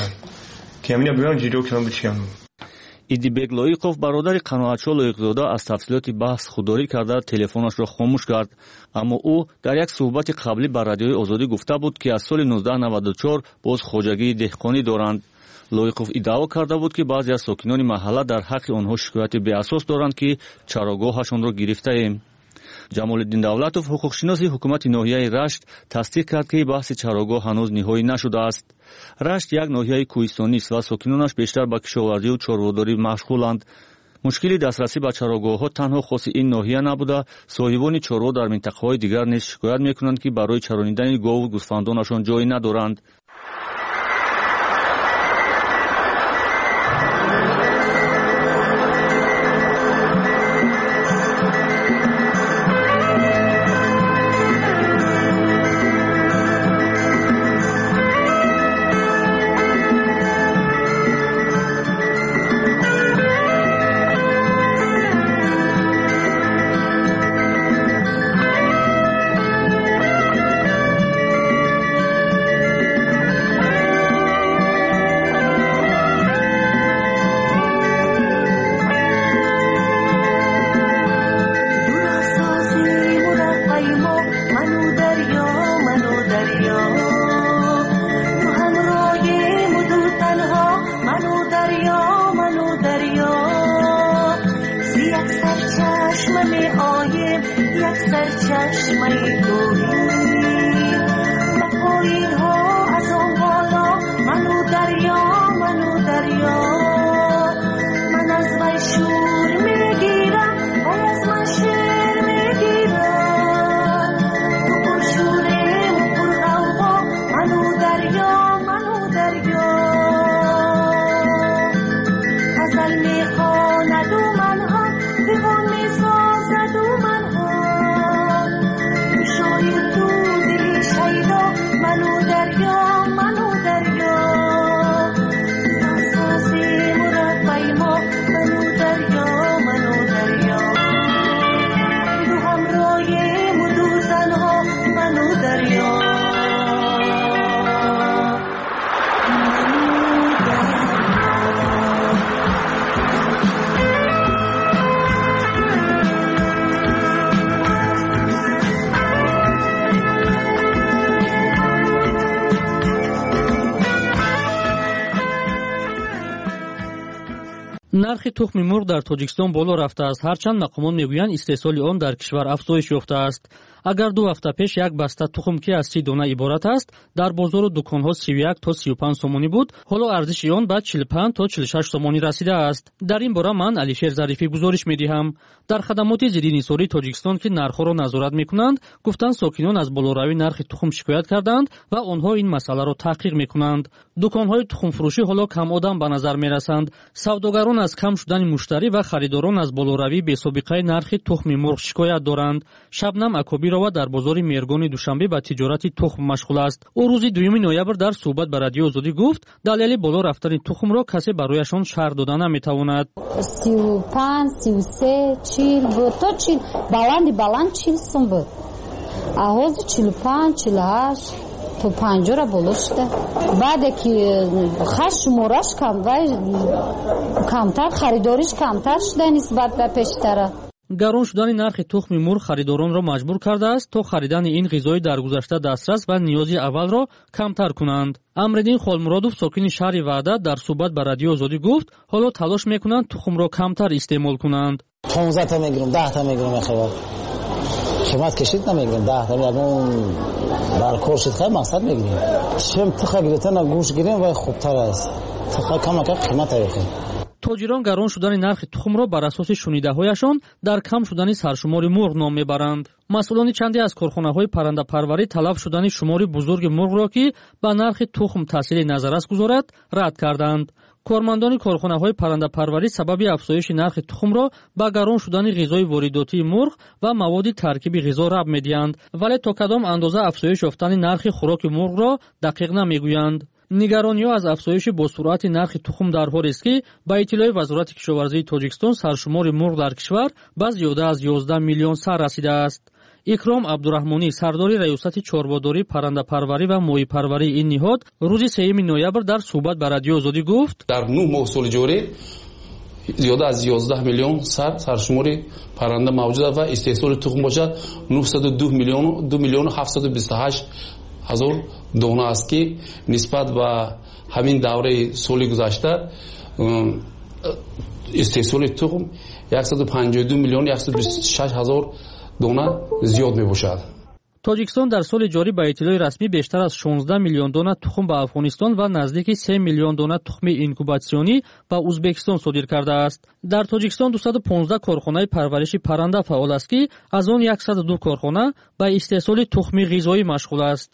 S18: идибек лоиқов бародари қаноатчо лоиқзода аз тафсилоти баҳс худдорӣ карда телефонашро хомӯш кард, аммо ӯ дар як суҳбати қаблӣ ба радиои озодӣ гуфта буд ки аз соли 1994 боз хоҷагии деҳқонӣ доранд. лоиқов иддао карда буд ки баъзе аз сокинони маҳалла дар ҳаққи онҳо шикояти беасос доранд ки чарогоҳашонро гирифтаем. ҷамолиддин давлатов ҳуқуқшиноси ҳукумати ноҳияи рашт тасдиқ кард ки баҳси чарогоҳ ҳанӯз ниҳоӣ нашудааст. рашт як ноҳияи кӯҳистонист ва сокинонаш бештар ба кишоварзию чорводорӣ машғуланд. мушкили дастрасӣ ба чарогоҳҳо танҳо хоси ин ноҳия набуда, соҳибони чорво дар минтақаҳои дигар низ шикоят мекунанд ки барои чаронидани govу гӯсфандонашон ҷой надоранд.
S10: нархи тухми мурғ дар тоҷикистон боло рафтааст, ҳарчанд мақомон мегӯянд истеҳсоли он дар кишвар афзоиш ёфтааст. агар 2 ҳафта пеш як баста тухм ки аз 30 дона иборат аст дар бозору дуконҳо 31 то 35 сомонӣ буд, ҳоло арзиши он ба 45 то 46 сомонӣ расидааст. дар ин бора ман Алишер Зарифӣ гузориш медиҳам. дар хадамоти зидди нисории Тоҷикистон ки нархҳоро назорат мекунанд, гуфтанд сокинон аз болоравии нархи тухм шикоят карданд ва онҳо ин масъаларо таҳқиқ мекунанд. дуконҳои тухмфурӯшӣ ҳоло камодам ба назар мерасанд. савдогарон аз кам шудани муштарӣ ва харидорон аз болоравии бесобиқаи нархи тухми мурғ шикоят доранд. шабнам акобирова дар бозори Мергони Душанбе ба тиҷорати тухм машғул аст. ӯ рӯзи 2 ноябр дар суҳбат ба радиои Озодӣ гуфт, далели боло рафтани тухмро касе барояшон шарҳ дода наметавонад.
S19: 35, 33, 40 буд, то 40, баланд 40 сум буд. А ҳозир 45, 48 то 50 боло шуда. баъде ки хаш шумораш камтар, харидориш камтар шуда нисбат ба пештара.
S10: гарон шудани нархи тухми мурғ харидоронро маҷбур кардааст то харидани ин ғизои даргузашта дастрас ва ниёзи аввалро камтар кунанд. Амриддин Холмуродов, сокини шаҳри Ваъда, дар суҳбат ба радиои Озодӣ гуфт, ҳоло талош мекунанд тухмро камтар истеъмол кунанд.
S20: 15 та мегирам, 10 та мегирам хабар. خدمت کشید نمیگیریم 10 تا یگون بالکل شد خیلی مقصد میگیریم چم تخا گرفتن گوش گیریم و خوبتر است تخا کم قیمت میگیریم
S10: тоҷирон гарон шудани нархи тухмро бар асоси шунидаҳояшон дар кам шудани саршумори мурғ ном мебаранд. масъулони чанде аз корхонаҳои паррандапарварӣ талаб шудани шумори бузурги мурғро ки ба нархи тухм таъсири назаррас гузорад рад карданд. кормандони корхонаҳои паррандапарварӣ сабаби афзоиши нархи тухмро ба гарон шудани ғизои воридотии мурғ ва маводи таркиби ғизо раб медиҳанд, вале то кадом андоза афзоиш ёфтани нархи хӯроки мурғро дақиқ намегӯянд. нигарониҳо аз афзоиши босуръати нархи тухм дар ҳолест ки ба иттилои вазорати кишоварзии тоҷикистон саршумори мурғ дар кишвар ба зиёда аз 11 миллион сар расидааст. икром абдураҳмонӣ сардори раёсати чорводории паррандапарварӣ ва моҳипарварии ин ниҳод рӯзи 3 ноябр дар суҳбат ба радиои озодӣ гуфт:
S21: дар 9 моҳ соли ҷорӣ зиёда аз 11 миллион саршумори парранда мавҷуд аст ва истеҳсоли тухм бошад 902 миллион 728 ҳазор дона аст ки нисбат ба ҳамин давраи соли гузашта истеҳсоли тухм 152 миллион 126 ҳазор дона зиёд мебошад.
S10: тоҷикистон дар соли ҷорӣ ба иттилои расмӣ бештар аз 16 миллион дона тухм ба афғонистон ва наздики 3 миллион дона тухми инкубатсионӣ ба узбекистон содир кардааст. дар тоҷикистон 215 корхонаи парвариши парранда фаъол аст ки аз он 102 корхона ба истеҳсоли тухми ғизоӣ машғул аст.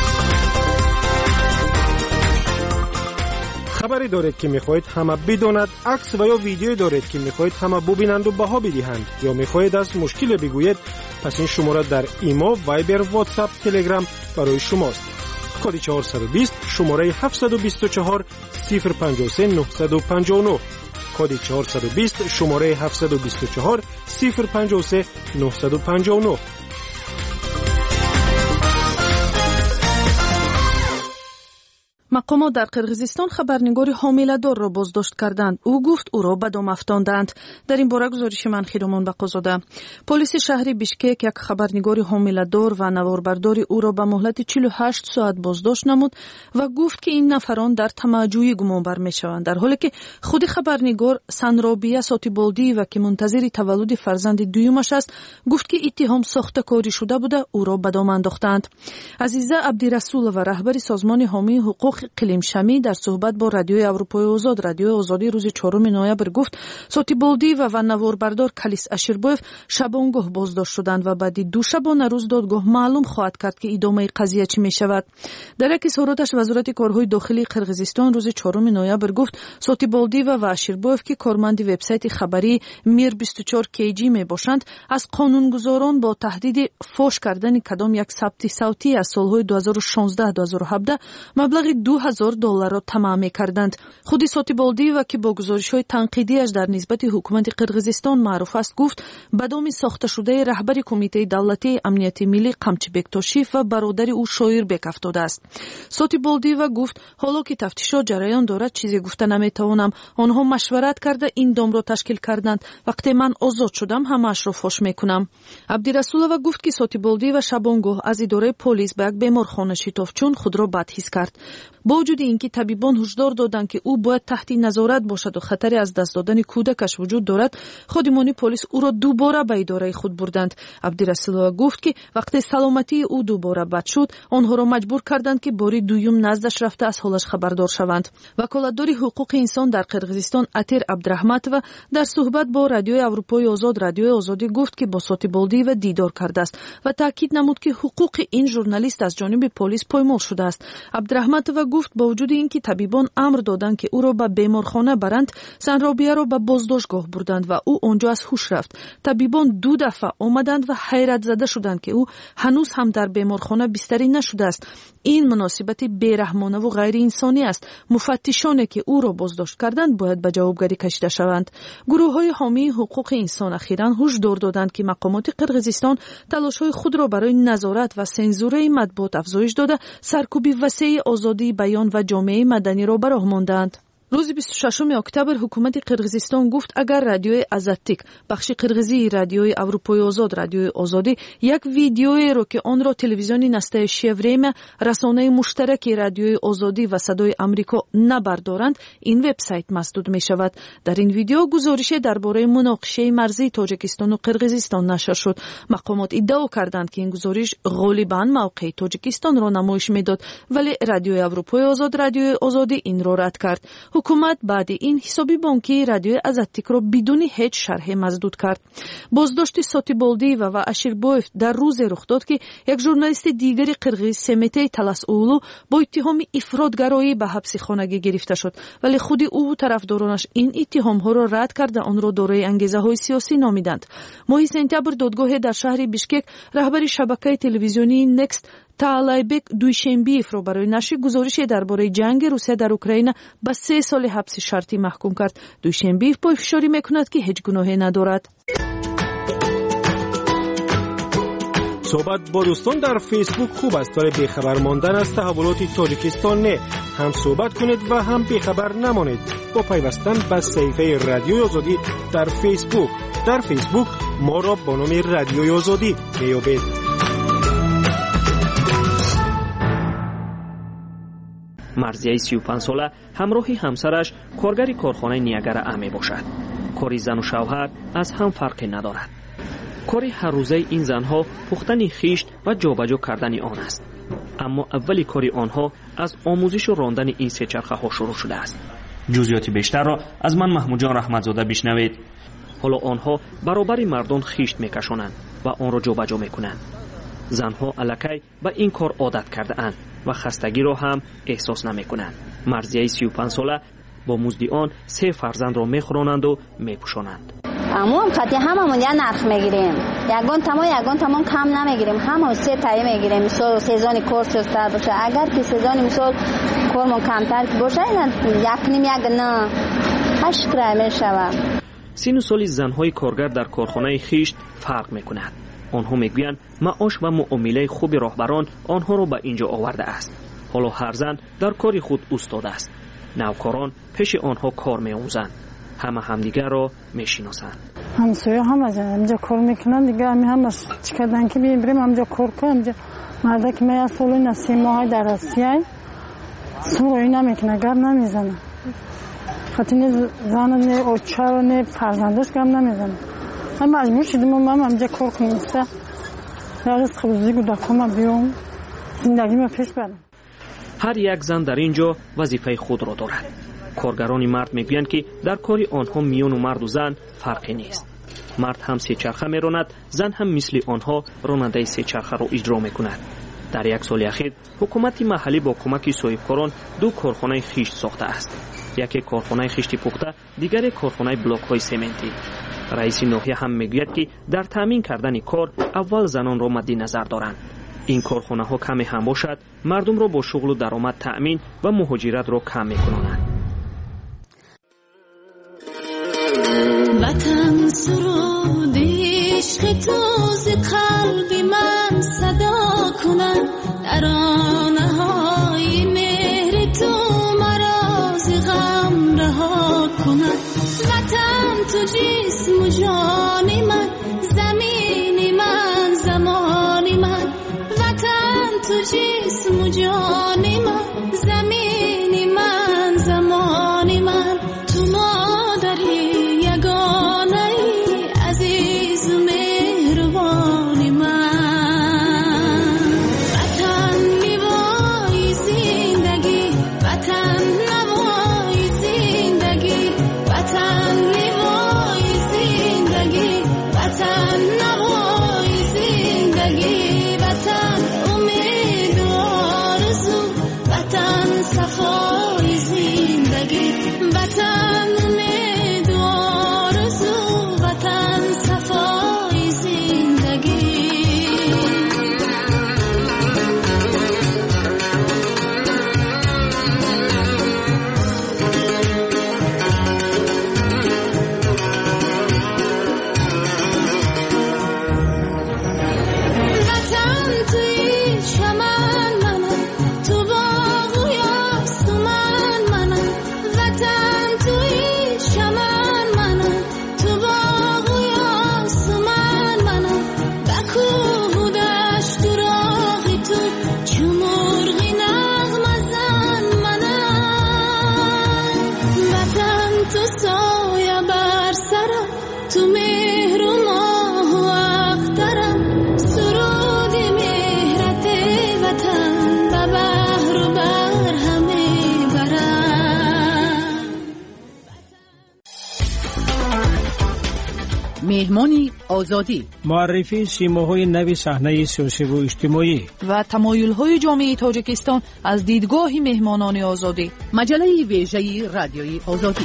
S14: خبری دارید که میخواهید همه بداند، عکس و یا ویدیویی دارید که میخواهید همه ببینند و بها بدهند یا میخواهید از مشکل بگویید، پس این شماره در ایمو، وایبر، واتساپ، تلگرام برای شماست. کد 420 شماره 724 053 959 کد 420 شماره 724 053 959.
S3: мақомот дар қирғизистон хабарнигори ҳомиладорро боздошт карданд. ӯ гуфт ӯро ба дом афтонданд. дар ин бора гузориши ман хиромон бақозода. полиси шаҳри бишкек як хабарнигори ҳомиладор ва наворбардори ӯро ба муҳлати 48 соат боздошт намуд ва гуфт ки ин нафарон дар тамаҷҷӯӣ гумонбар мешаванд, дар ҳоле ки худи хабарнигор Санробия Сотиболдиева ки мунтазири таваллуди фарзанди дуюмаш аст, гуфт ки иттиҳом сохтакорӣ шуда буда ӯро ба дом андохтанд. Азиза Абдирасулова, раҳбари созмони ҳомии ҳуқуқ қилимшамӣ, дар суҳбат бо радиои Аврупои озод, радиои озодӣ рӯзи 4 ноябр гуфт: Сотиболдиева ва наворбардор Калис Аширбоев шабонгоҳ боздошт шуданд ва баъди ду шабона рӯз додгоҳ маълум хоҳад кард ки идомаи казия чӣ мешавад. дар як изҳороташ вазорати корҳои дохилии Қирғизистон рӯзи 4 ноябр гуфт: Сотиболдиева ва Аширбоев ки корманди вебсайти хабарии Мир 24 KG мебошанд, аз қонунгузорон бо таҳдиди фош кардани кадом як сабти савтӣ аз солҳои 2016-2017 маблағи $2000 тамаъ мекарданд. худи Сотиболдиева ки бо гузоришҳои танқидияш дар нисбати ҳукумати Қирғизистон маъруф аст, гуфт ба доми сохташудаи раҳбари кумитаи давлатии амнияти миллӣ Қамчибек Тошиев ва бародари ӯ Шоирбек афтодааст. Сотиболдиева гуфт: ҳоло ки тафтишот ҷараён дорад, чизе гуфта наметавонам. онҳо машварат карда ин домро ташкил карданд. вақте ман озод шудам, ҳамаашро фош мекунам. Абдирасулова гуфт ки Сотиболдиева шабонгоҳ аз идораи полис ба як беморхона шитофт, чун худро бад ҳис кард. бо вуҷуди ин ки табибон ҳушдор доданд ки ӯ бояд таҳти назорат бошаду хатаре аз даст додани кӯдакаш вуҷуд дорад, ходимони полис ӯро дубора ба идораи худ бурданд. Абдирасулова гуфт ки вақте саломатии ӯ дубора бад шуд, онҳоро маҷбур карданд ки бори дуюм наздаш рафта аз ҳолаш хабардор шаванд. ваколатдори ҳуқуқи инсон дар Қирғизистон Атир Абдураҳматова дар суҳбат бо радиои Аврупои озод, радиои озодӣ гуфт ки бо Сотиболдиева дидор кардааст ва таъкид намуд ки ҳуқуқи ин журналист аз ҷониби полис поймол шудааст. Абдураҳматова гуфт бо вуҷуди ин ки табибон амр доданд ки ӯро ба беморхона баранд, Санробияро ба боздоштгоҳ бурданд ва ӯ онҷо аз ҳуш рафт. табибон 2 дафъа омаданд ва ҳайратзада шуданд ки ӯ ҳанӯз ҳам дар беморхона бистарӣ нашудааст. ин муносибати бераҳмонаву ғайриинсонӣ аст. муфаттишоне ки ӯро боздошт карданд бояд ба ҷавобгарӣ кашида шаванд. гурӯҳҳои ҳомии ҳуқуқи инсон ахиран ҳушдор доданд ки мақомоти Қирғизистон талошҳои худро барои назорат ва сензураи матбуот афзоиш дода, саркӯби васеи озодии баён ва ҷомеаи маданиро ба роҳ мондаанд. روز 26 اکتبر حکومت قرقیزستان گفت اگر رادیوی آزادتیک بخش قرقیزی رادیوی اروپای آزاد رادیوی آزادی یک ویدیویی رو که آن را تلویزیون نستایشی وریم رسانه مشترک رادیوی آزادی و صدای آمریکا نبردارند این وبسایت مسدود می شود. در این ویدیو گزارش درباره مناقشه مرزی تاجیکستان و قرقیزستان نشر شد. مقامات ادعا کردند که این گزارش غالباً موقع تاجیکستان را نمایش میداد ولی رادیوی اروپای آزاد رادیوی آزادی این را رد کرد. حکومت بعد این حسابی بانکی رادیوی آزادتیک را بدون هیچ شرح مسدود کرد. بازداشت ساتیبالدی و اشیربویف در روز رخ داد که یک ژورنالیست دیگری قرقیز سمته تلاسئولو با اتهام افراطگرایی به حبس خانگی گرفته شد ولی خود او و طرفدارانش این اتهام ها را رد کرده آن را دارای انگیزه های سیاسی نامیدند. ماه سپتامبر دادگاه در شهر بیشکک رهبر شبکه تلویزیونی نکست таалайбек дуйшенбиевро барои нашри гузорише дарбораи ҷанги русия дар украина ба 3 соли ҳабси шартӣ маҳкум кард. дуйшенбиев пойфишорӣ мекунад ки ҳеҷ гуноҳе надорад.
S14: صحبت با دوستان در فیسبوک خوب است برای بیخبر ماندن از تحولات تاجیکستان نه. هم صحبت کنید و هم بیخبر نمانید با پیوستن به صفحه رادیوی آزادی در فیسبوک. در فیسبوک ما را با نام رادیوی آزادی میابید.
S2: مرزیه 35 ساله همراهی همسرش کارگری کارخانه نیاگرا ا میباشد. کاری زن و شوهر از هم فرقی ندارد. کاری هر روزه این زنها پختن خیشت و جابجا کردن آن است. اما اولی کاری آنها از آموزش و راندن این سه چرخه ها شروع شده است. جزئیات بیشتر را از من محمود جان رحمتزاده بشنوید. حالا آنها برابر مردان خیشت میکشانند و آن را جابجا میکنند. زنها الکی به این کار عادت کرده اند و خستگی را هم احساس نمی کنند. مرزیه 35 ساله با مزد آن 3 فرزند را میخورانند و میپوشانند.
S22: اما هم قطعی هممون یه نرخ میگیریم. یگان تمام کم نمیگیریم. همون 3 تایی میگیریم. مثلا سیزن کار سست‌تر باشه. اگر که سیزن مثلا کارمون کمتر باشه اینا یک نه 8 کرایه میشود.
S2: سین و سال زنهای کارگر در کارخانه خیشت فرق میکند. آنها میگویند معاش و معامله خوب راهبران آنها را به اینجا آورده است. حالا هر زن در کاری خود استاد است. نوکاران پیش آنها کار می‌آموزند. همه همدیگر را میشناسند.
S23: همسایه هم از اینجا کار میکنن دیگه همش چیکردن که بریم همجا کار کنیم. مردا که من سال 3 ماه در آسیای سوری نمیکنه گر نمیزنه. خاطر زن نه اوچار نه فرزندش گم نمیزنه. من مجبور شدم من همجا کار کنم. درست خبزی گودکم بیام زندگی ما پیش برم.
S2: هر یک زن در اینجا وظیفه خود را دارد. کارگران مرد میگویند که در کاری آنها میان و مرد و زن فرقی نیست. مرد هم 3 چرخه میراند، زن هم مثل آنها راننده 3 چرخه را اجرا میکند. در 1 سال اخیر حکومت محلی با کمک صاحبکاران 2 کارخانه خیشت ساخته است. یکی کارخانه خیشت پخته، دیگری کارخانه بلاک های سمنتی. رئیس ناحیه هم میگوید که در تامین کردن کار اول زنان را مد نظر دارند. این کارخانه ها کمی هم باشد مردم را با شغل و درآمد تأمین و مهاجرت را کم میکنند.
S11: وطن سرود عشق تو ز قلب من صدا کند، ترانه های مهر تو مرا ز غم رها کند. وطن تو جسم و جان من، زمین من زمان من. وطن تو جسم و جان من، زمین من زمان من. تو مادری یگانه عزیز و مهربان من. وطن میوای زندگی، وطن نوای زندگی. وطن میوای زندگی، وطن نوای زندگی. وطن امید و
S4: مهمانی آزادی،
S14: معرفی سیماهای نوی صحنه سیاسی و اجتماعی
S3: و تمایل‌های جامعه تاجیکستان از دیدگاه مهمانان آزادی.
S4: مجله ویژه رادیوی آزادی.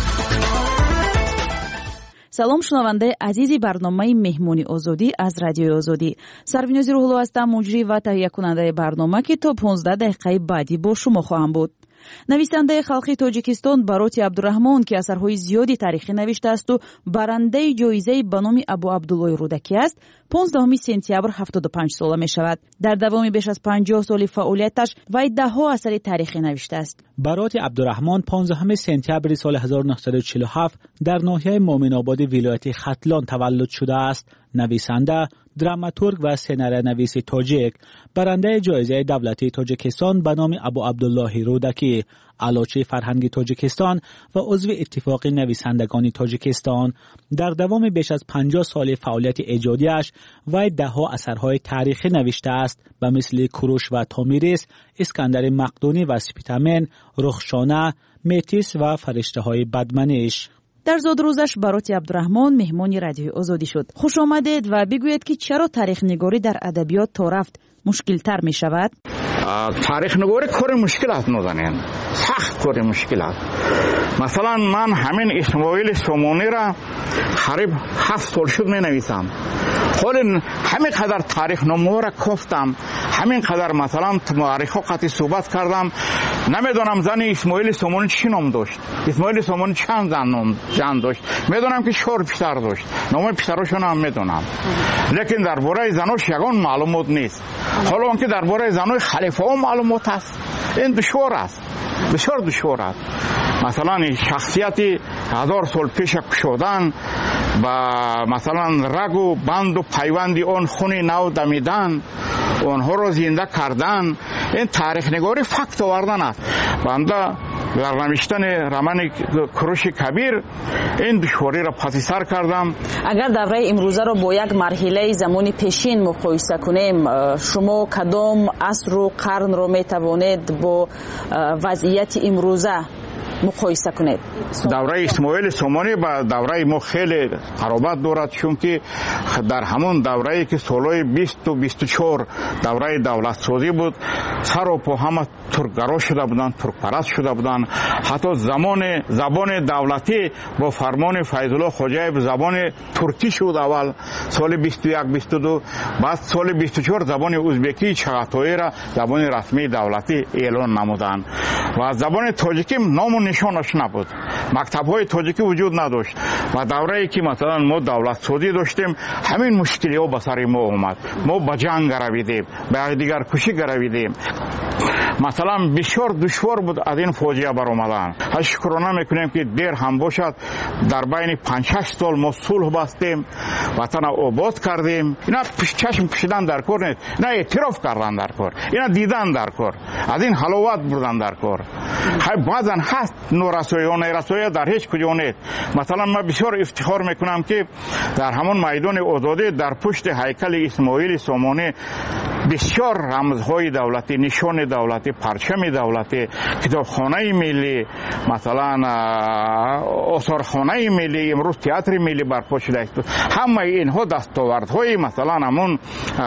S6: سلام شنونده عزیزی برنامه مهمانی آزادی از رادیوی آزادی. سروینوزی روحلو هستم، مجری و تهیه کننده برنامه که تا 15 دقیقه بعدی با شما خواهم بود. نویسنده خلقی تاجیکستان باروتی عبدالرحمان که اثرهای زیادی تاریخی نوشته است و برنده جایزه به نام ابو عبدالله رودکی است، 15 سپتامبر 75 ساله می شود. در دوام بیش از 50 سال فعالیتش وی ده‌ها اثر تاریخی نوشته است.
S1: باروتی عبدالرحمان 15 سپتامبر سال 1947 در ناحیه مومن آباد ولایت ختلان تولد شده است. نویسنده، دراماتورگ و سناریونویس تاجیک، برنده جایزه دولتی تاجیکستان به نام ابو عبدالله رودکی، علاچه فرهنگی تاجیکستان و عضو اتفاق نویسندگان تاجیکستان، در دوام بیش از 50 سال فعالیت ایجادیش وی ده‌ها اثرهای تاریخی نوشته است به مثل کوروش و تامیریس، اسکندر مقدونی و سپیتامن، رخشانه، میتیس و فرشته های بدمنش.
S6: در زادروزش باروتی عبدالرحمان مهمان رادیوی آزادی شد. خوش آمدید و بگویید که چرا تاریخ نگاری در ادبیات تا رفت مشکل تر می شود؟
S9: تاریخ نگاری کار مشکل است، نازنین سخت کار مشکل است. مثلا من همین اسماعیل سومونی را قریب 7 سال شد می نویسم. حالا همین قدر تاریخ نامه را گفتم، همین قدر مثلا مورخ قطعی صحبت کردم، نمیدونم زن اسماعیل سومونی چی نام داشت، اسماعیل سومونی چند زن داشت، میدونم که 4 پسر داشت، نام پسراشون هم میدونم، لیکن درباره زناش یگان معلومات نیست. حالا اون که درباره زنای خلیفه ها معلومات است، این دشوار است، بسیار دشوار است. مثلا شخصیتی 1000 سال پیش کشودن و مثلا رگ و بند و پیوندی آن خون نو دمیدن، آنها را زنده کردن، این تاریخ نگاری فکت آوردن است. بنده در نوشتن رمان کوروش کبیر این دشواری را پس سر کردم.
S6: اگر دوره امروزه را با یک مرحله زمانی پیشین مقایسه کنیم، شما کدام عصر و قرن را می توانید با وضعیت امروزه مقایسه کنید؟
S9: دوره اسماعیل سومونی با دوره ما خیلی قرابت دارد، چون که در همون دوره‌ای که سالهای 20 و 24 دوره دولت سازی بود، سر و پا همه ترکگرا شده بودند، ترک پرست شده بودند. حتی زبان دولتی با فرمان فیض الله خوجایب زبان ترکی شد اول سال 21 22، بعد سال 24 زبان ازبکی چغاتایی را زبان رسمی دولتی اعلان نمودند و زبان تاجیکی نام نشانش نبود، مکتب‌های تاجیکی وجود نداشت. و دوره‌ای که مثلا ما دولت سازی داشتیم، همین مشکل‌ها به سر ما اومد، ما به جنگ رویدیم، به دیگر کشی رویدیم. مثلا بسیار دشوار بود از این فاجعه برآمدن. شکرانه میکنیم که دیر هم باشد در بین 5-6 سال ما صلح بستیم، وطن آباد کردیم. اینا چشم پوشیدن در کار نیست، اینا اعتراف کردن در کار، اینا دیدن در کار، از این حلاوت بردن در کار. بعضا هست نورسایی و نیرسایی در هیچ کجا نیست. مثلا من بسیار افتخار میکنم که در همون میدان آزادی در پشت هیکل اسماعیل سومونی بسیار رمزهای دولتی، نشان دولتی، پرچم دولتی، کتابخانه ملی، مثلا آثارخانه ملی، امروز تئاتر ملی برپا شده است. همه اینها دستاوردهای مثلا همون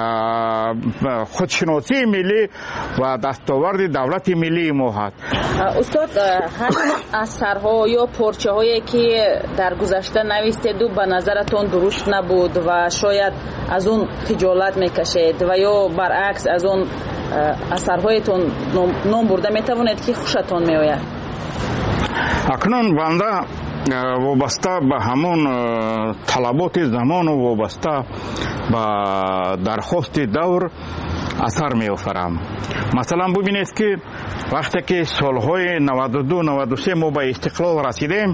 S9: خودشناسی ملی و دستاورد دولت ملی ما هست.
S6: استاد، همین اثرها یا پارچه هایی که در گذشته نوشتید و به نظرتون درست نبود و شاید از اون خجالت میکشید و یا برعکس از اون اثرهایتون نام برده میتوانید که خوشتون میآید؟
S9: اکنون بنده وابسته به همون طلبات زمان و وابسته به درخواست دور اثر می آفرم. مثلا ببینید که وقتی که سالهای 92-93 ما به استقلال رسیدیم،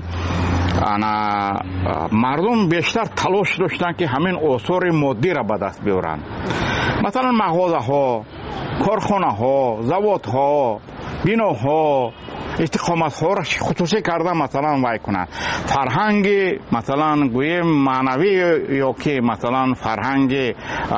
S9: مردم بیشتر تلاش داشتن که همین آثار مادی را به دست بیارن. مثلا مغازه ها، کارخانه ها، زواد ها، بیناها، استقامت ها را خصوصی کرده مثلا وای کنند. فرهنگ مثلا گویم معنوی یا که مثلا فرهنگ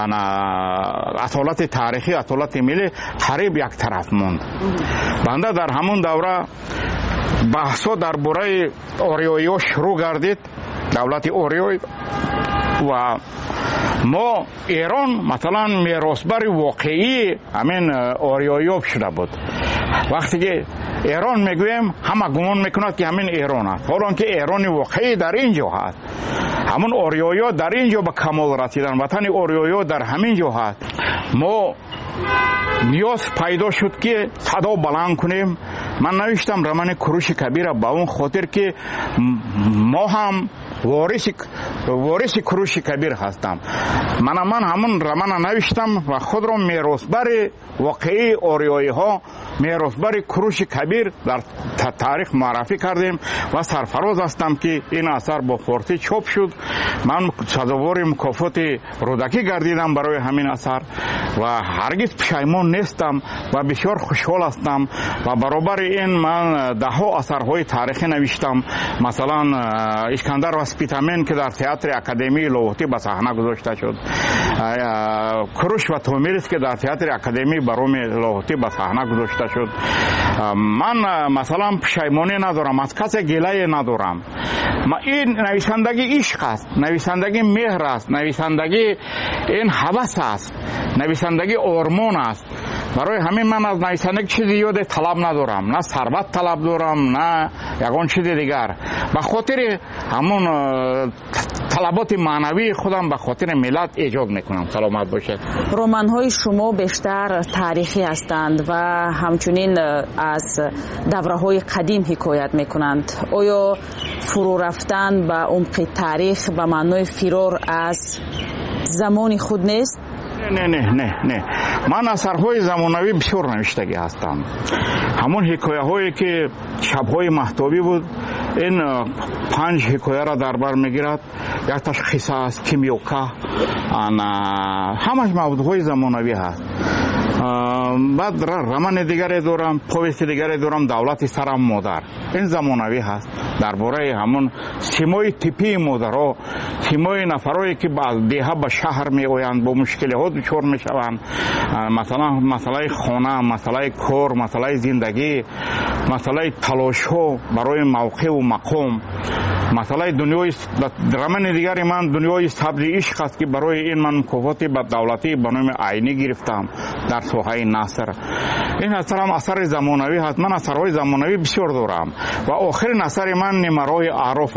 S9: اصالت تاریخی، اصالت ملی قریب یک طرف موند. بنده در همون دوره بحثا درباره آریایی ها شروع گردید давлати ориёй ва мо эрон масалан меросбари воқеӣ ҳамин ориёёб шуда буд. вақте ки эрон мегӯем ҳама гумон мекунад ки ҳамин эрон аст, ҳолон ки эрони воқеӣ дар ин ҷо ҳаст. ҳамун ориёё дар ин ҷо ба камол расидан, ватани ориёё дар ҳамин ҷо ҳаст. мо ниёз пайдо шуд ки садо баланд кунем. ман навиштам романи куруши кабира ба он хотир ки мо ҳам вориси куруши кабир ҳастам. ман ҳамун романа навиштам ва худро меросбари воқеии ориёиҳо, меросбари куруши кабир дар таърих муаррифӣ кардем ва сарфароз ҳастам ки ин асар бо форсӣ чоп шуд. ман сазовори мукофоти рӯдакӣ гардидам барои ҳамин асар ва ҳаргиз пушаймон нестам ва бисёр хушҳол ҳастам. ва баробари ин ман даҳҳо асарҳои таърихӣ навиштам. масалан искандар васпитамен ки дар театри академии ловотӣ ба саҳна гузошта шуд, куруш ва томирис ки дар театри академии бароми ловотӣ ба саҳна гузошта шуд. ман масалан пушаймонӣ надорам, аз касе гилае надорам. ин нависандагӣ ишқ аст, нависандагӣ меҳр аст, нависандагӣ ин ҳавас аст, нависандагӣ ормон аст. барои ҳамин ман аз нависандагӣ чизи зиёде талаб надорам, на сарват талаб дорам, на ягон чизи дигар. ба хотири ҳамун талаботи маънавии худам ба хотири миллат эҷод мекунам. саломат бошед.
S6: романҳои шумо бештар таърихӣ ҳастанд ва ҳамчунин аз давраҳои қадим ҳикоят мекунанд. оё фурӯ рафтан ба умқи таърих ба маънои фирор аз замони худ нест?
S9: не. ман асарҳои замонавӣ бисёр навиштагӣ ҳастам. ҳамон ҳикояҳое ки шабҳои маҳтобӣ буд, ин 5 ҳикояро дар бар мегирад. якташ қисса аст, кимёка, ҳамаш мавзӯъҳои замонавӣ ҳаст. баъд романи дигаре дорам, повести дигаре дорам, давлати сарам модар. ин замонавӣ ҳаст дар бораи ҳамон симои типии модаро, симои нафарое ки аз деҳа ба шаҳр меоянд, бо мушкилиҳо дучор мешаванд. масалан масъалаи хона, масъалаи кор, масъалаи зиндагӣ, масъалаи талошҳо барои мавқеъу мақом, масъалаи дунёи романи дигари ман дунёи сабзи ишқ аст ки барои ин ман мукофоти бадавлатӣ ба номи айнӣ гирифтам дар соҳаи наср. ин асарам асари замонавӣ ҳаст. ман асарҳои замонавӣ бисёр дорам ва охирин асари ман нимарои аъроф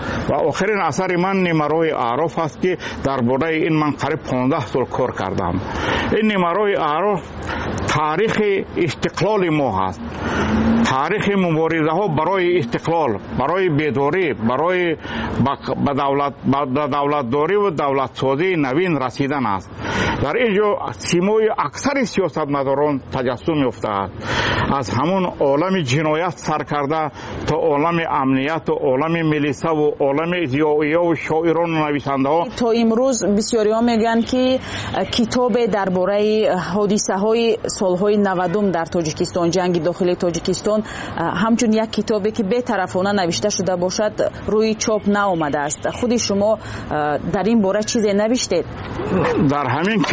S9: аст. ки дар бораи ин ман қариб 15 сол кор кардам. ин нимарои аъроф таърихи истиқлоли мо ҳаст, таърихи муборизаҳо барои истиқлол, барои бедорӣ, барои ба давлатдорӣ ва давлатсозии навин расидан аст. дар ин ҷо симои аксари сиёсатмадорон таҷассум ёфтааст. аз ҳамон олами ҷиноят сар карда то олами амнияту олами милисаву олами зиёиёву шоирону нависандаҳо.
S6: то имрӯз бисёриҳо мегӯянд ки китобе дар бораи ҳодисаҳои солҳои 90 дар тоҷикистон, ҷанги дохилии тоҷикистон, ҳамчун як китобе ки бетарафона навишта шуда бошад, рӯи чоп наомадааст. худи шумо дар ин бора чизе навиштед?
S9: дар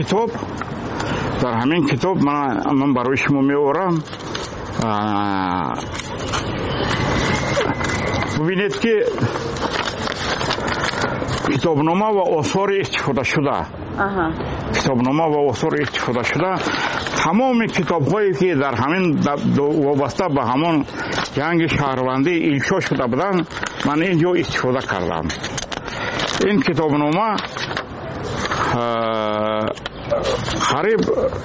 S9: ҳамин китоб ман барои шумо меорам. бубинед ки китобнома ва осори истифодашуда, тамоми китобҳое ки дар ҳамин вобаста ба ҳамон ҷанги шаҳрвандӣ иншо шуда буданд, ман ин ҷо истифода кардам. ин китобнома қариб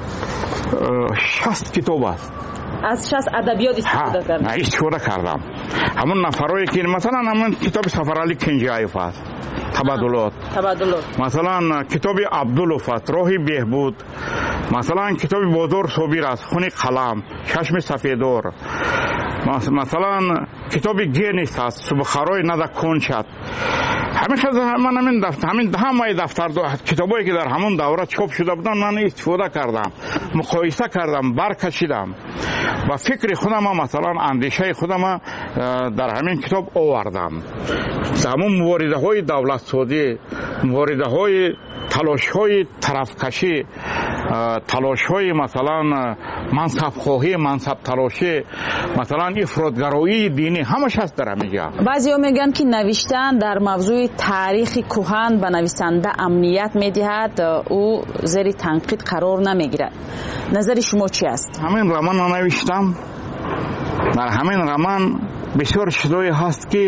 S9: 60 китоб аст.
S6: аз 60 адабиёт
S9: истифода кардам. ҳамон нафарое ки масалан ҳамон китоби Сафарали Кинҷиаев аст, табаддулот. масалан китоби Абдулов аст, роҳи беҳбуд. масалан китоби Бозор Собир аст, хуни қалам, чашми сафедор. масалан китоби Генис аст, Субхарои Нада Кончат. ҳамаи дафтар китобое ки дар ҳамон давра чоп шуда буданд, ман истифода кардам, муқоиса кардам, баркашидам ва фикри худам, масалан андешаи худам дар ҳамин китоб овардам. ҳамон муборизаҳои давлатсозӣ, муборизаҳои талошҳои тарафкашӣ, талошҳои масалан мансабхоҳӣ мансабталошӣ масалан ифротгароии динӣ ҳамаш ҳаст дар ҳамиҷа.
S6: баъзеҳо мегӯянд ки навиштан дар мавзӯи таърихи кӯҳан ба нависанда амният медиҳад, ӯ зери танқид қарор намегирад. назари шумо чӣ аст?
S9: ҳамин роман навиштам. дар ҳамин роман бисёр чизое ҳаст ки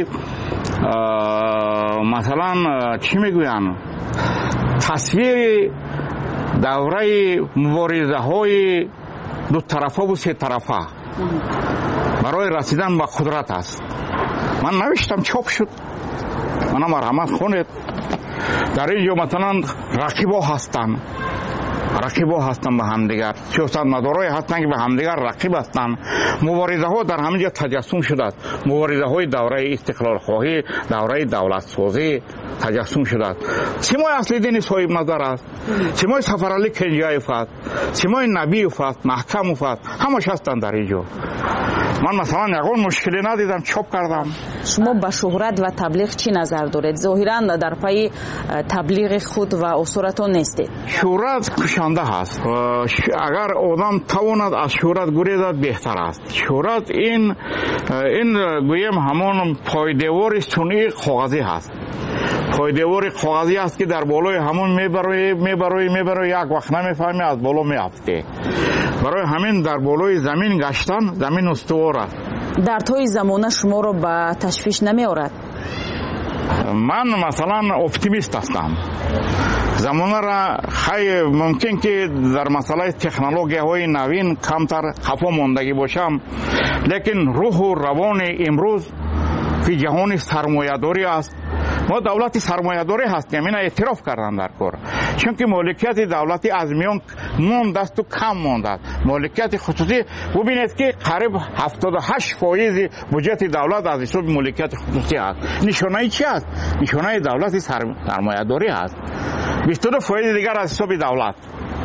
S9: масалан чӣ мегӯянд, тасвири давраи муборизаҳои дутарафаву сетарафа барои расидан ба қудрат аст. ман навиштам, чоп шуд. мана марҳамат хонед. дар ин ҷо масалан рақибо ҳастанд ба ҳамдигар, сиёсатмадорое ҳастанд ки ба ҳамдигар рақиб ҳастанд. муборизаҳо дар ҳама ҷо таҷассум шудааст. муборизаҳои давраи истиқлолхоҳӣ, давраи давлатсозӣ таҷассум шудааст. симои аслиддини соҳибназар аст, симои сафаралӣ кенҷаев аст, симои набиев аст, маҳкамов аст, ҳамаш ҳастанд дар ин ҷо. ман масалан ягон мушкиле надидам, чоп кардам.
S6: шумо ба шӯҳрат ва таблиғ чӣ назар доред? зоҳиран дар пайи таблиғи худ ва осуратон нестед.
S9: шӯҳрат кушанда ҳаст. агар одам тавонад аз шӯҳрат гурезад беҳтар аст. шӯҳрат ин гӯем ҳамон пойдевори сунъии коғазӣ ҳаст. пойдевори коғазӣ аст ки дар болои ҳамон мебарои як вақт намефаҳмӣ, аз боло меафтӣ. барои ҳамин дар болои замин гаштан замин устувор аст.
S6: дардҳои замона шуморо ба ташвиш намеорад?
S9: ман масалан оптимист ҳастам. замонара хай мумкин ки дар масъалаи технологияҳои навин камтар хафо мондагӣ бошам, лекин рӯҳу равони имрӯз ки ҷаҳони сармоядорӣ аст. мо давлати сармоядорӣ ҳастем, ина эътироф кардан дар кор. чунки моликияти давлатӣ аз миён мондасту кам мондааст. моликияти хусусӣ бубинед ки қариб 78% буҷети давлат аз ҳисоби моликияти хусусӣ аст. нишонаи чӣ аст? нишонаи давлати сармоядорӣ аст. 22% дигар аз ҳисоби давлат.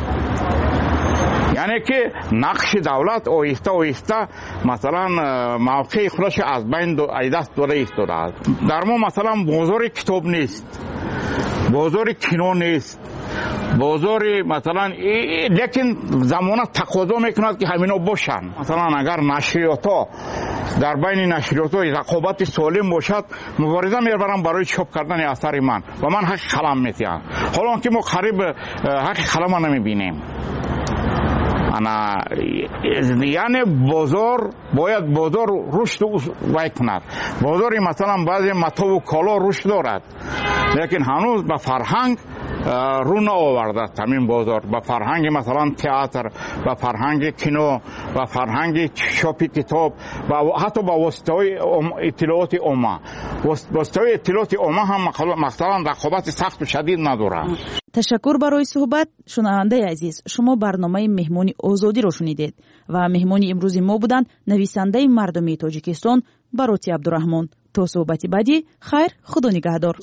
S9: яъне ки нақши давлат оҳиста оҳиста масалан мавқеи худашро аз байн даст дода истодааст. дар мо масалан бозори китоб нест, бозори кино нест, бозори масалан лекин замона тақозо мекунад ки ҳамино бошанд. масалан агар нашриётҳо дар байни нашриётҳо рақобати солим бошад, мубориза мебарам барои чоп кардани асари ман ва ман ҳаққи қалам метиҳам. ҳолон ки мо қариб ҳаққи қалама намебинем. яъне бозор бояд бозор рушд вай кунад. бозори масалан баъзе матову коло рушд дорад, лекин ҳанӯз ба фарҳанг рӯ наовардааст. ҳамин бозор ба фарҳанги масалан театр, ба фарҳанги кино, ба фарҳанги чопи китоб ва ҳатто ба воситаҳои иттилооти омма. воситаҳои иттилооти омма ҳам масалан рақобати сахту шадид надорад.
S6: ташаккур барои суҳбат. шунавандаи азиз, шумо барномаи меҳмони озодиро шунидед ва меҳмони имрӯзи мо буданд нависандаи мардумии Тоҷикистон Бароти Абдураҳмон. то суҳбати баъдӣ, хайр, худо нигаҳдор.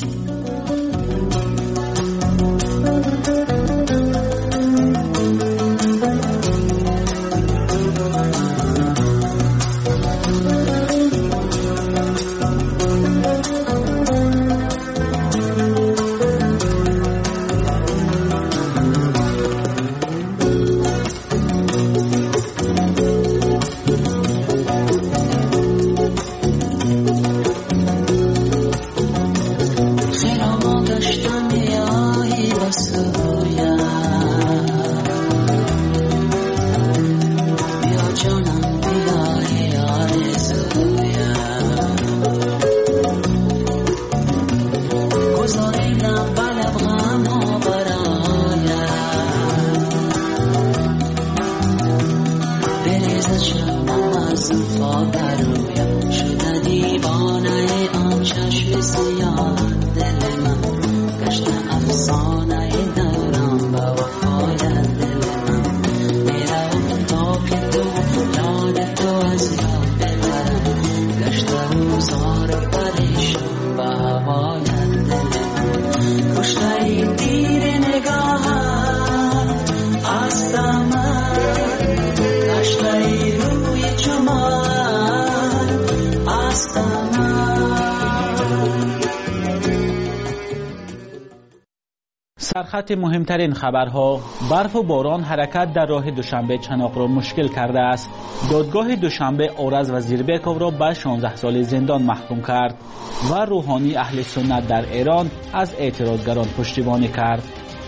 S1: سرخط مهمترین خبرها: برف و باران حرکت در راه دوشنبه چناق را مشکل کرده است. دادگاه دوشنبه اورز و زیربکوف را به 16 سال زندان محکوم کرد و روحانی اهل سنت در ایران از اعتراضگران پشتیبانی کرد.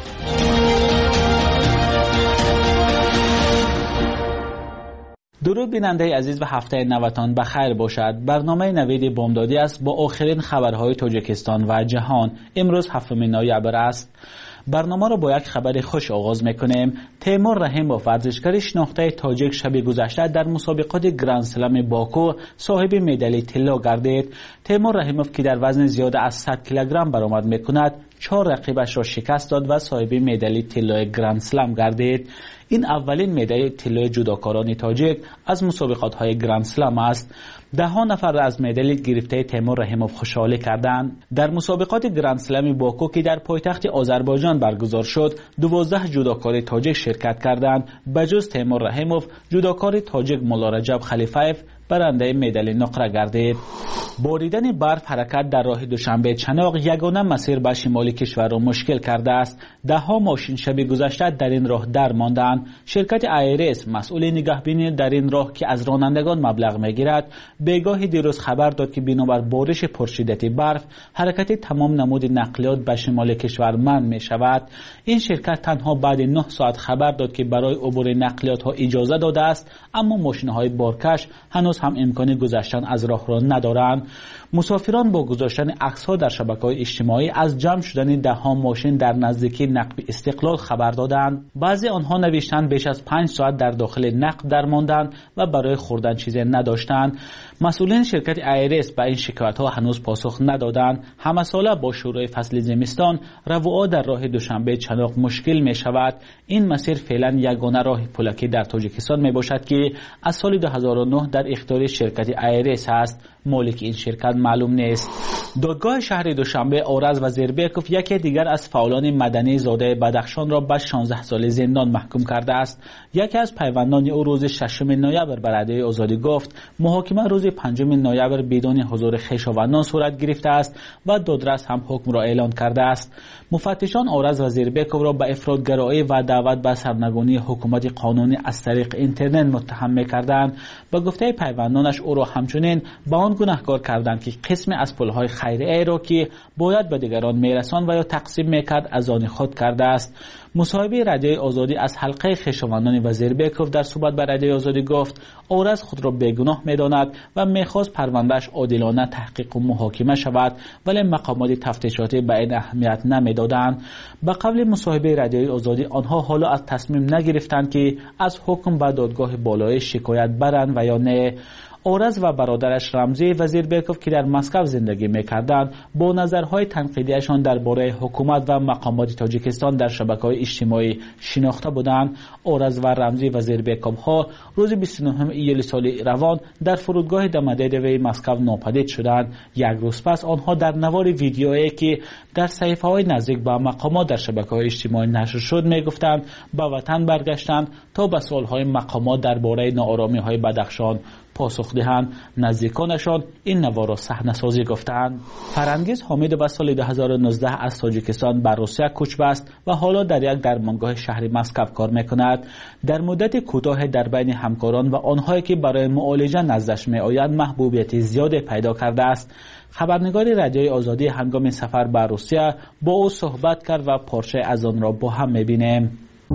S1: درود بیننده عزیز و هفته نوتان بخیر باشد. برنامه نوید بامدادی است با آخرین خبرهای تاجیکستان و جهان. امروز 7 نوامبر است. برنامه را با یک خبر خوش آغاز میکنیم. تیمور رحیموف ورزشکار شناخته تاجیک شب گذشته در مسابقات گرند اسلم باکو صاحب مدال طلا گردید. تیمور رحیموف که در وزن زیاد از 100 کیلوگرم برآمد میکند 4 رقیبش را شکست داد و صاحب مدال طلا گرند اسلم گردید. این اولین مدال طلای جودوکاران تاجیک از مسابقات های گرند اسلم است. 10 نفر از مدال گرفته تیمور رحیموف خوشحالی کردند. در مسابقات گرند اسلم باکو که در پایتخت آذربایجان برگزار شد 12 جودوکار تاجیک شرکت کردند. بجز تیمور رحیموف جودوکار تاجیک مولا رجب خلیفایف برنده مدال نقره گردید. باریدن برف حرکت در راه دوشنبه چناق یگانه مسیر به شمال کشور را مشکل کرده است. 10 ماشین شب گذشته در این راه در ماندند. شرکت ایرس مسئول نگهبانی در این راه که از رانندگان مبلغ میگیرد بیگاه دیروز خبر داد که بنابر بارش پرشدت برف حرکت تمام نمود نقلیات به شمال کشور منع می شود. این شرکت تنها بعد 9 ساعت خبر داد که برای عبور نقلیات ها اجازه داده است، اما ماشین های بارکش هنوز هم امکان گذشتن از راه را ندارند. مسافران با گذاشتن عکس‌ها در شبکه‌های اجتماعی از جمع شدن 10 ماشین در نزدیکی نقب استقلال خبر دادند. بعضی آنها نوشتند بیش از 5 ساعت در داخل نقب درماندند و برای خوردن چیزی نداشتند. مسئولین شرکت ایرس به این شکایت‌ها هنوز پاسخ ندادند. همه ساله با شروع فصل زمستان رفوها در راه دوشنبه چناق مشکل می شود. این مسیر فعلا یگانه راه پلکی در تاجیکستان می باشد که از سال 2009 در اختیار شرکت ایرس است. مالک این شرکت معلوم نیست. دادگاه شهر دوشنبه اورز و زیربکوف یکی دیگر از فعالان مدنی زاده بدخشان را به 16 سال زندان محکوم کرده است. یکی از پیوندان او روز 6 نوامبر بر رادیوی آزادی گفت محاکمه روز 5 نوامبر بدون حضور خویشاوندان صورت گرفته است و دادرس هم حکم را اعلان کرده است. مفتشان اورز و زیربکوف را به افراطگرایی و دعوت به سرنگونی حکومت قانونی از طریق اینترنت متهم می‌کردند. با گفته پیوندانش او را همچنین به آن گناهکار کردند که قسم از پولهای خیریه را که باید به دیگران میرساند و یا تقسیم میکرد از آن خود کرده است. مصاحبه رادیوی آزادی از حلقه خویشاوندان وزیر بیکوف در صحبت با رادیوی آزادی گفت اورز خود را بیگناه میداند و میخواست پروندهش عادلانه تحقیق و محاکمه شود، ولی مقامات تفتیشاتی به این اهمیت نمیدادند. به قبل مصاحبه رادیوی آزادی آنها حالا از تصمیم نگرفتند که از حکم به دادگاه بالای شکایت برند و یا نه. اورز و برادرش رمزی وزیر بیکوف که در مسکو زندگی میکردند با نظرهای تنقیدیشان درباره حکومت و مقامات تاجیکستان در شبکه‌های اجتماعی شناخته بودند. اورز و رمزی وزیر بیکوف ها روز 29 ایول سال روان در فرودگاه دمدیدوی مسکو ناپدید شدند. یک روز پس آنها در نوار ویدیویی که در صحیفه‌های نزدیک به مقامات در شبکه‌های اجتماعی نشر شد میگفتند به وطن برگشتند تا به سوال‌های مقامات درباره ناآرامی‌های بدخشان پاسخ دهند. نزدیکانشان این نوار را صحنه‌سازی گفتند. فرنگیز حامد به سال 2019 از تاجیکستان به روسیه کوچ بست و حالا در یک درمانگاه شهر مسکو کار میکند. در مدت کوتاه در بین همکاران و آنهایی که برای معالجه نزدش میآیند محبوبیت زیادی پیدا کرده است. خبرنگار رادیوی آزادی هنگام سفر به روسیه با او صحبت کرد و پارچه از آن را با هم میبینیم.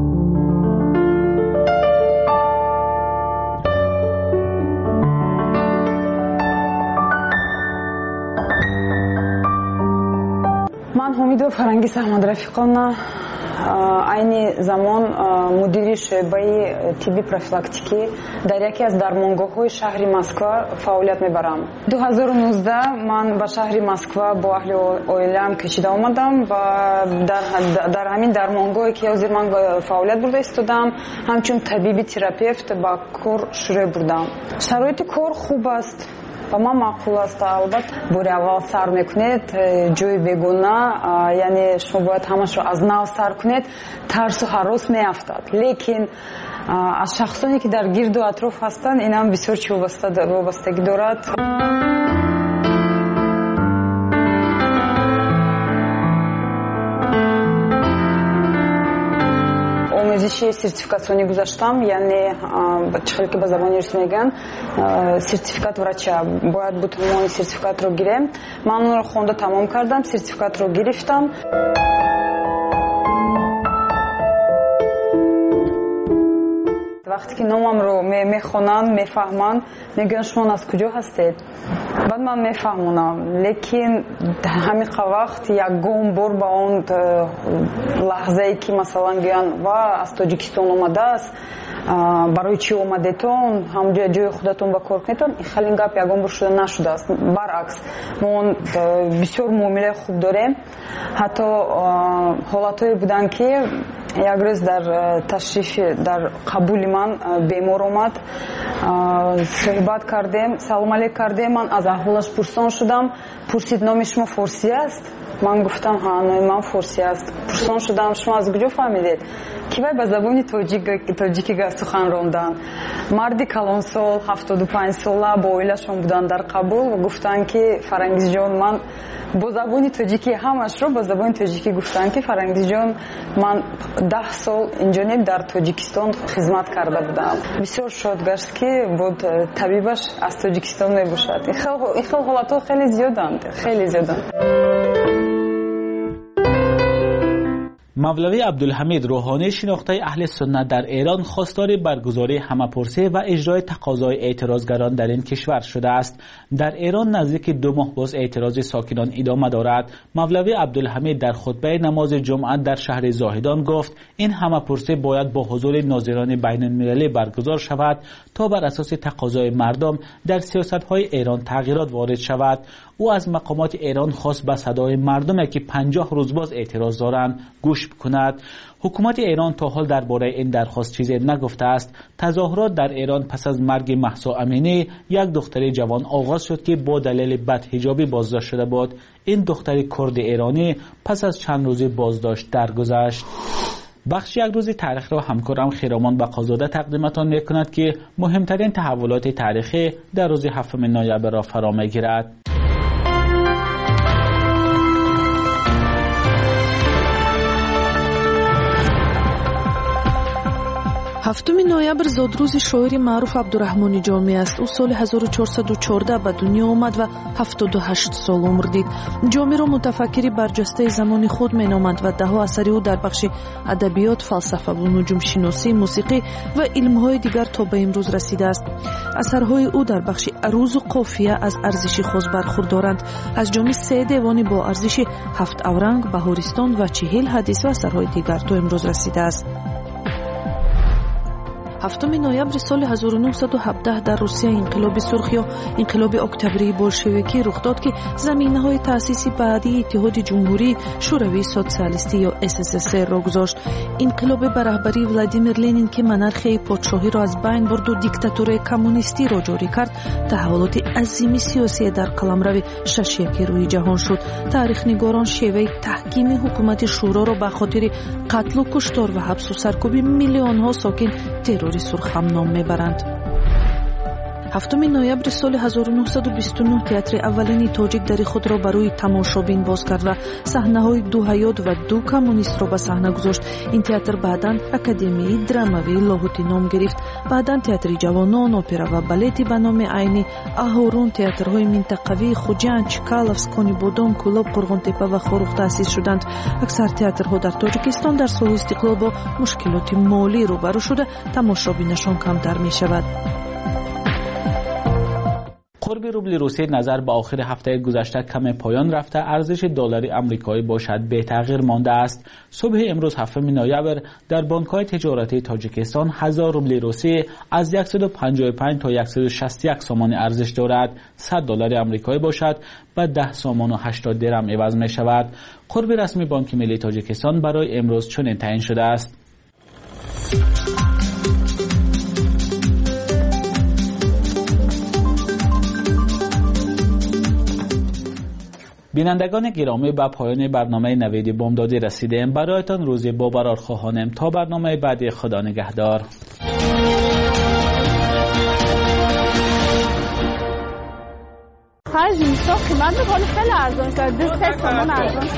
S5: حامد فرنگیز احمد رفیقовна айни замон мудири шӯъбаи тибби профилактикӣ дар яке аз дармонгоҳҳои шаҳри Москва фаъолият мебарам. 2019 ман ба шаҳри Москва бо аҳли оилаам кӯчида омадам ва дар ҳамин дармонгоҳе ки ҳозир ман фаъолият бурда истодам ҳамчун табиби терапевт ба кор шурӯъ бурдам. шароити кор хуб аст, ба ман маъқул аст. албатта бори аввал сар мекунед ҷои бегона, яъне шумо бояд ҳамашро аз нав сар кунед, тарсу ҳарос меафтад. лекин аз шахсоне ки дар гирду атроф ҳастанд инам бисёр чӣ вобастагӣ дорад. омӯзиши сертификатсионӣ гузаштам, яъне чихеле ки ба забони рус мегӯянд сертификат врача. Бояд буд мо ин сертификатро гирем. Ман онро хонда тамом кардам, сертификатро гирифтам. вақте ки номамро мехонанд, мефаҳманд, мегӯянд шумо аз куҷо ҳастед? баъд ман мефаҳмонам, лекин ҳамиқа вақт ягон бор ба он лаҳзае ки масалан гӯянд ва аз Тоҷикистон омадааст, барои чӣ омадетон, ҳамҷо ҷои худатон ба кор кунедтон, хеле ин гап ягон бор шуда нашудааст. Баръакс, мо бисёр муомилаи хуб дорем. ҳатто ҳолатҳое буданд ки як рӯз дар ташрифи дар қабули ман бемор омад, суҳбат кардем, салом алейк кардем, ман аз аҳволаш пурсон шудам, пурсид номи шумо форсӣ аст? ман гуфтам ҳа, номи ман форсӣ аст. пурсон шудам шумо аз куҷо фаҳмидед? ки вай ба забони тоҷикӣ сухан рондан. марди калонсол 75 сола бо оилашон буданд дар қабул ва гуфтанд ки Фарангизҷон, ман бо забони тоҷикӣ ҳамашро бо забони тоҷикӣ гуфтанд ки Фарангизҷон, ман 10 сол инҷо нем дар Тоҷикистон хизмат карда будам. бисёр шод гашт ки буд табибаш аз Тоҷикистон мебошад. ин хел ҳолатҳо хеле зиёданд, хеле зиёданд.
S1: мавлавӣ абдулҳамид рӯҳонӣ шинохтаи аҳли суннат дар эрон хостори баргузории ҳамапурсӣ ва иҷрои тақозои эътирозгарон дар ин кишвар шудааст. дар эрон наздики 2 моҳ боз эътирози сокинон идома дорад. мавлавӣ абдулҳамид дар хутбаи намози ҷумъа дар шаҳри зоҳидон гуфт ин ҳамапурсӣ бояд бо ҳузури нозирони байнулмилалӣ баргузор шавад то бар асоси тақозои мардум дар сиёсатҳои эрон тағйирот ворид шавад. ӯ аз мақомоти эрон хост ба садои мардуме ки 50 рӯзбоз эътироз доранд гӯш бикунад. ҳукумати эрон то ҳол дар бораи ин дархост чизе нагуфтааст. тазоҳурот дар эрон пас аз марги Маҳсо Аминӣ, як духтари ҷавон оғоз шуд ки бо далели бадҳиҷобӣ боздошт шуда буд. ин духтари курди эронӣ пас аз чанд рӯзи боздошт даргузашт. бахши як рӯзи таърихро ҳамкорам Хиромон Бақозода тақдиматон мекунад ки муҳимтарин таҳаввулоти таърихӣ дар рӯзи 7 ноябрро фаро мегирад.
S3: 7 ноябр зодрӯзи шоири маъруф Абдураҳмони Ҷоми аст. ӯ соли 1414 ба дунё омад ва 78 сол умр дид. Ҷомиро мутафаккири барҷастаи замони худ меноманд ва даҳо асари ӯ дар бахши адабиёт, фалсафаву нуҷумшиносӣ, мусиқӣ ва илмҳои дигар то ба имрӯз расидааст. асарҳои ӯ дар бахши арӯзу қофия аз арзиши хос бархурдоранд. аз ҷомӣ 3 девони бо арзиши 7 авранг, Баҳористон ва 40 ҳадис ва асарҳои дигар то имрӯз расидааст. 7 ноябри соли 1917 дар Русия инқилоби сурх ё инқилоби октябрии болшевикӣ рух дод ки заминаҳои таъсиси баъдии Иттиҳоди ҷумҳурии Шӯравии социалистӣ ё СССР-ро гузошт. инқилобе ба раҳбарии Владимир Ленин ки монархияи подшоҳиро аз байн бурду диктатураи коммунистиро ҷорӣ кард, таҳаввулоти азими сиёсие дар қаламрави шашяки рӯи ҷаҳон шуд. таърихнигорон шеваи таҳкими ҳукумати шӯроро ба хотири қатлу куштор ва ҳабсу саркӯби миллионҳо сокин террори сурхам ном мебаранд. 7 ноябри соли 1929 театри аввалини тоҷик дари худро барои тамошобин боз кард ва саҳнаҳои ду ҳаёт ва ду коммунистро ба саҳна гузошт. ин театр баъдан Академияи драмавии Лоҳути ном гирифт. баъдан театри ҷавонон, опера ва балети ба номи айни, Аҳорун, театрҳои минтақавии Хуҷанд, Чкалов, Сконибодон, Кӯлоб, Қурғонтепа ва Хорух таъсис шуданд. аксар театрҳо дар Тоҷикистон дар соли истиқлол бо мушкилоти молӣ рӯбарӯ шуда тамошобинашон камтар мешавад.
S1: قرب روبل روسیه نظر به آخر هفته گذشته کم پایان رفته، ارزش دلار آمریکایی باشد به تغییر مانده است. صبح امروز 7 نوامبر در بانک‌های تجارتی تاجیکستان 1000 روبل روسی از 155 تا 161 سومان ارزش دارد. 100 دلار آمریکایی باشد و 10 سومان و 80 درم عوض می شود. قرب رسمی بانک ملی تاجیکستان برای امروز چنین تعیین شده است. بینندگان گرامی، به پایان برنامه نوید بامدادی رسیدیم. برایتان روزی با برار خواهانم. تا برنامه بعدی، خدا نگهدار.
S8: Faz isso. ساخت من می‌کنه خیلی ارزان شد 2 تومان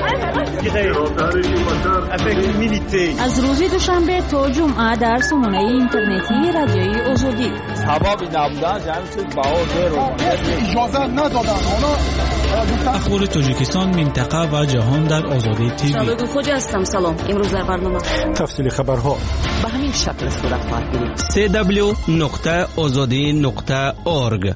S8: ارزان.
S6: از روز دوشنبه تا جمعه در سامانه اینترنتی رادیوی آزادی
S12: سبب نبودن جمع چیز بهار اجازه ندادن.
S1: اخبار تاجیکستان، منطقه و جهان در آزادی تیوی.
S15: شادو خوجا هستم. سلام. امروز در برنامه
S14: تفصیل خبرها
S13: به همین شکل صورت خواهد گرفت.
S24: www.azadi.org.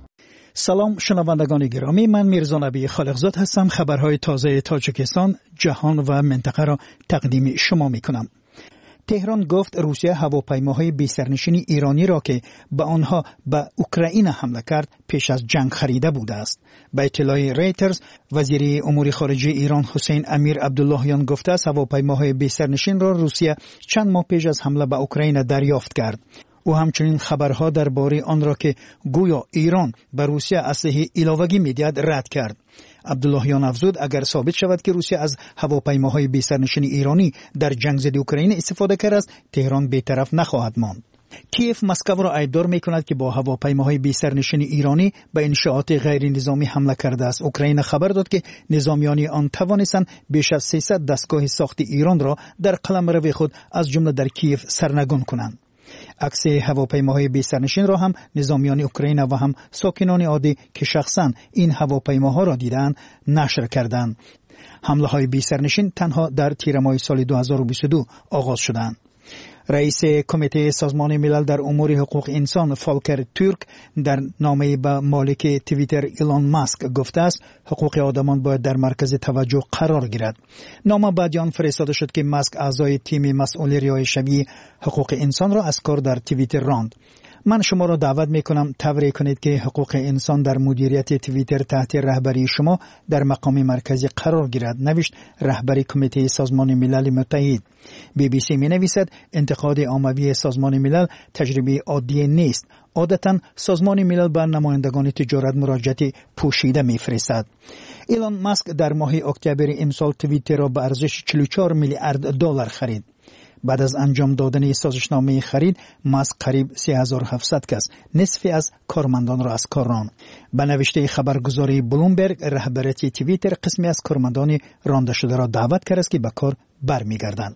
S25: سلام شنوندگان گرامی، من میرزا نبی خالقزاد هستم. خبرهای تازه تاجیکستان، جهان و منطقه را تقدیم شما میکنم. تهران گفت روسیه هواپیماهای بی‌سرنشین ایرانی را که به آنها به اوکراین حمله کرد پیش از جنگ خریده بوده است. به اطلاع ریترز، وزیر امور خارجه ایران حسین امیر عبداللهیان گفته است هواپیماهای بی‌سرنشین را روسیه چند ماه پیش از حمله به اوکراین دریافت کرد. او همچنین خبرها درباره آن را که گویا ایران به روسیه اسلحه علاوه‌ای می‌دهد رد کرد. عبداللهیان افزود اگر ثابت شود که روسیه از هواپیماهای بی‌سرنشین ایرانی در جنگ ضد اوکراین استفاده کرده است، تهران بی‌طرف نخواهد ماند. کیف مسکو را عیبدار می‌کند که با هواپیماهای بی‌سرنشین ایرانی به انشاءات غیر نظامی حمله کرده است. اوکراین خبر داد که نظامیان آن توانستند بیش از 300 دستگاه ساخت ایران را در قلمرو خود از جمله در کیف سرنگون کنند. عکس هواپیماهای بی‌سرنشین را هم نظامیان اوکراین و هم ساکنان عادی که شخصا این هواپیماها را دیدند نشر کردند. حمله های بی‌سرنشین تنها در تیر ماه سال 2022 آغاز شدند. رئیس کمیته سازمان ملل در امور حقوق انسان فالکر تورک در نامه‌ای به مالک توییتر ایلان ماسک گفته است حقوق آدمان باید در مرکز توجه قرار گیرد. نامه بعد آن فرستاده شد که ماسک اعضای تیم مسئول رعایت شبیه حقوق انسان را از کار در توییتر راند. من شما را دعوت میکنم تبریک کنید که حقوق انسان در مدیریت توییتر تحت رهبری شما در مقام مرکزی قرار گیرد، نوشت رهبری کمیته سازمان ملل متحد. BBC می نویسد انتقاد عمومی سازمان ملل تجربه عادی نیست. عادتا سازمان ملل به نمایندگان تجارت مراجعت پوشیده میفرستد. ایلان ماسک در ماه اکتبر امسال توییتر را به ارزش 44 میلیارد دلار خرید. بعد از انجام دادن سازشنامه خرید، ماسک قریب 3700 کس، نصف از کارمندان را از کار راند. به نوشته خبرگزاری بلومبرگ، رهبریت توییتر قسمی از کارمندان رانده شده را دعوت کرد که به کار برمیگردند.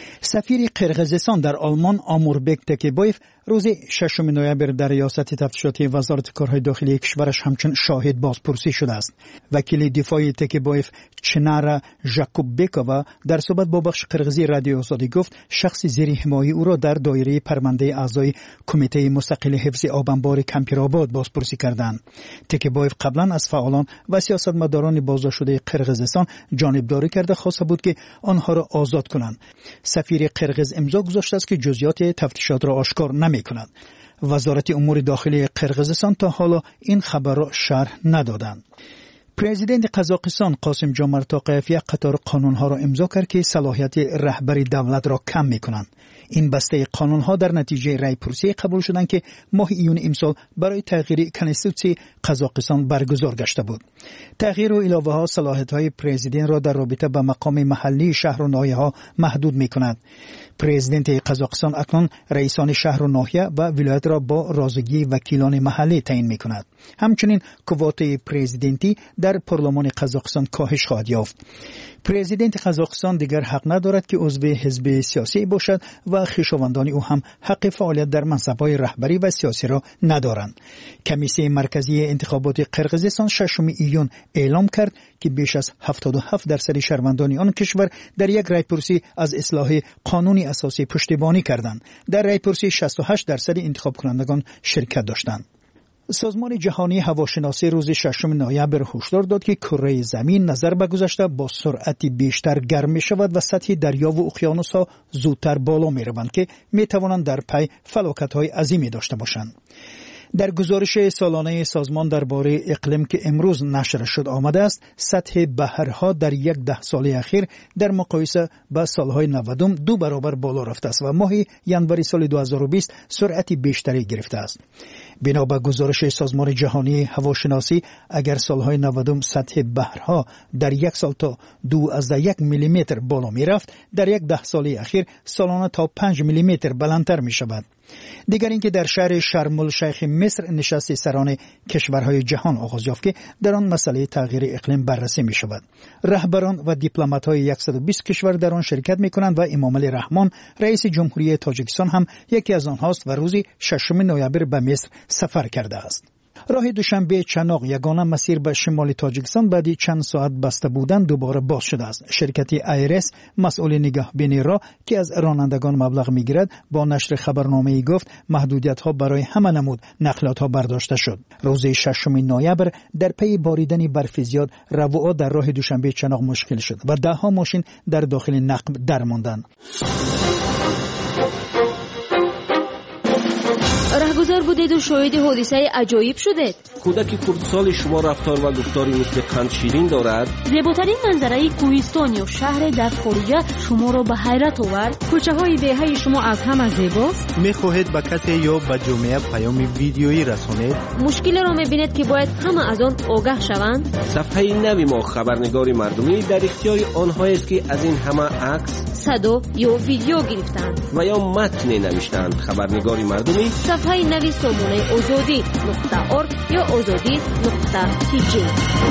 S25: سفیر قرقیزستان در آلمان آموربک تکیبایف روز 6 نوامبر در ریاست تفتیشاتی وزارت کارهای داخلی کشورش همچون شاهد بازپرسی شده است. وکیل دفاعی تکیبایف چنارا ژاکوببکووا در صحبت با بخش قرقیزی رادیو آزادی گفت شخص زیر حمایت او را در دایره پرونده اعضای کمیته مستقل حفظ آب انبار کمپیرآباد بازپرسی کردند. تکیبایف قبلا از فعالان و سیاستمداران بازداشت شده قرقیزستان جانبداری کرده خواسته بود که آنها را آزاد کنند. سفیر قرقیز امضا گذاشته است که جزئیات تفتیشات را آشکار نمی‌کند. وزارت امور داخلی قرقیزستان تا حالا این خبر را شرح ندادند. پرزیدنت قزاقستان قاسم جومرت توقیف یک قطار قانونها را امضا کرد که صلاحیت رهبری دولت را کم می‌کنند. این بسته قانونها در نتیجه رای پرسی قبول شدند که ماه ایون امسال برای تغییر کنستیتوسی قزاقستان برگزار گشته بود. تغییر و علاوه‌ها صلاحیت‌های پرزیدنت را در رابطه با مقام محلی شهر و ناحیه‌ها محدود می‌کند. پرزیدنت قزاقستان اکنون رئیسان شهر و ناحیه و ولایت را با رازگی وکیلان محلی تعیین می‌کند. همچنین کوتای پرزیدنتی در پارلمان قزاقستان کاهش خواهد یافت. پرزیدنت قزاقستان دیگر حق ندارد که عضو حزب سیاسی باشد و خویشاوندان او هم حق فعالیت در منصب‌های رهبری و سیاسی را ندارند. کمیسیون مرکزی انتخابات قرقیزستان 6 ایون اعلام کرد که بیش از 77% شهروندان آن کشور در یک رایپرسی از اصلاح قانون اساسی پشتیبانی کردند. در رایپرسی 68% انتخاب کنندگان شرکت داشتند. سازمان جهانی هواشناسی روز 6 نوامبر هشدار داد که کره زمین نظر به گذشته با سرعتی بیشتر گرم می شود و سطح دریا و اقیانوس‌ها زودتر بالا می روند که می توانند در پی فلاکت‌های عظیمی داشته باشند. در گزارش سالانه سازمان درباره اقلیم که امروز نشر شد آمده است، سطح بحرها در یک 10 سال اخیر در مقایسه با سالهای 90 2 برابر بالا رفته است و ماه ژانویه سال 2020 سرعتی بیشتری گرفته است. بنا به گزارش سازمان جهانی هواشناسی اگر سالهای 90 سطح بحرها در یک سال تا 2.1 میلیمتر بالا می رفت، در یک 10 سال اخیر سالانه تا 5 میلیمتر بلندتر می شود. دیگر اینکه در شهر شرم الشیخ مصر نشست سران کشورهای جهان آغاز یافت که در آن مسئله تغییر اقلیم بررسی می شود. رهبران و دیپلمات‌های 120 کشور در آن شرکت می کنند و امام علی رحمان رئیس جمهوری تاجیکستان هم یکی از آنهاست و روز 6 نوامبر به مصر سفر کرده است. راه دوشنبه چناق یگانه مسیر به شمال تاجیکستان بعد چند ساعت بسته بودن دوباره باز شده است. شرکت ایرس مسئول نگهبانی راه که از رانندگان مبلغ میگیرد با نشر خبرنامه‌ای گفت محدودیت ها برای همه نمود نقلات ها برداشته شد. روز 6 نوامبر در پی باریدن برف زیاد رواق در راه دوشنبه چناق مشکل شد و ده ها ماشین در داخل نقب درماندند.
S7: رهگذر بودید و شاهد حادثه عجایب شدید.
S16: کودک کردسال شما رفتار و گفتاری مثل قند شیرین دارد.
S7: زیباترین منظره کوهستان یا شهر در خارجه شما را به حیرت آورد.
S3: کوچه های دهه شما از همه زیباست.
S17: میخواهید به کسی یا به جامعه پیام ویدیویی رسانید.
S7: مشکل را میبینید که باید همه از آن آگاه شوند.
S16: صفحه نوی ما خبرنگار مردمی در اختیار آنهایی است که از این همه عکس،
S7: صدا یا ویدیو گرفتند
S16: و یا متن نوشتند. خبرنگار مردمی
S7: صفحه نوی سامانه آزادی.org یا آزادی.tg.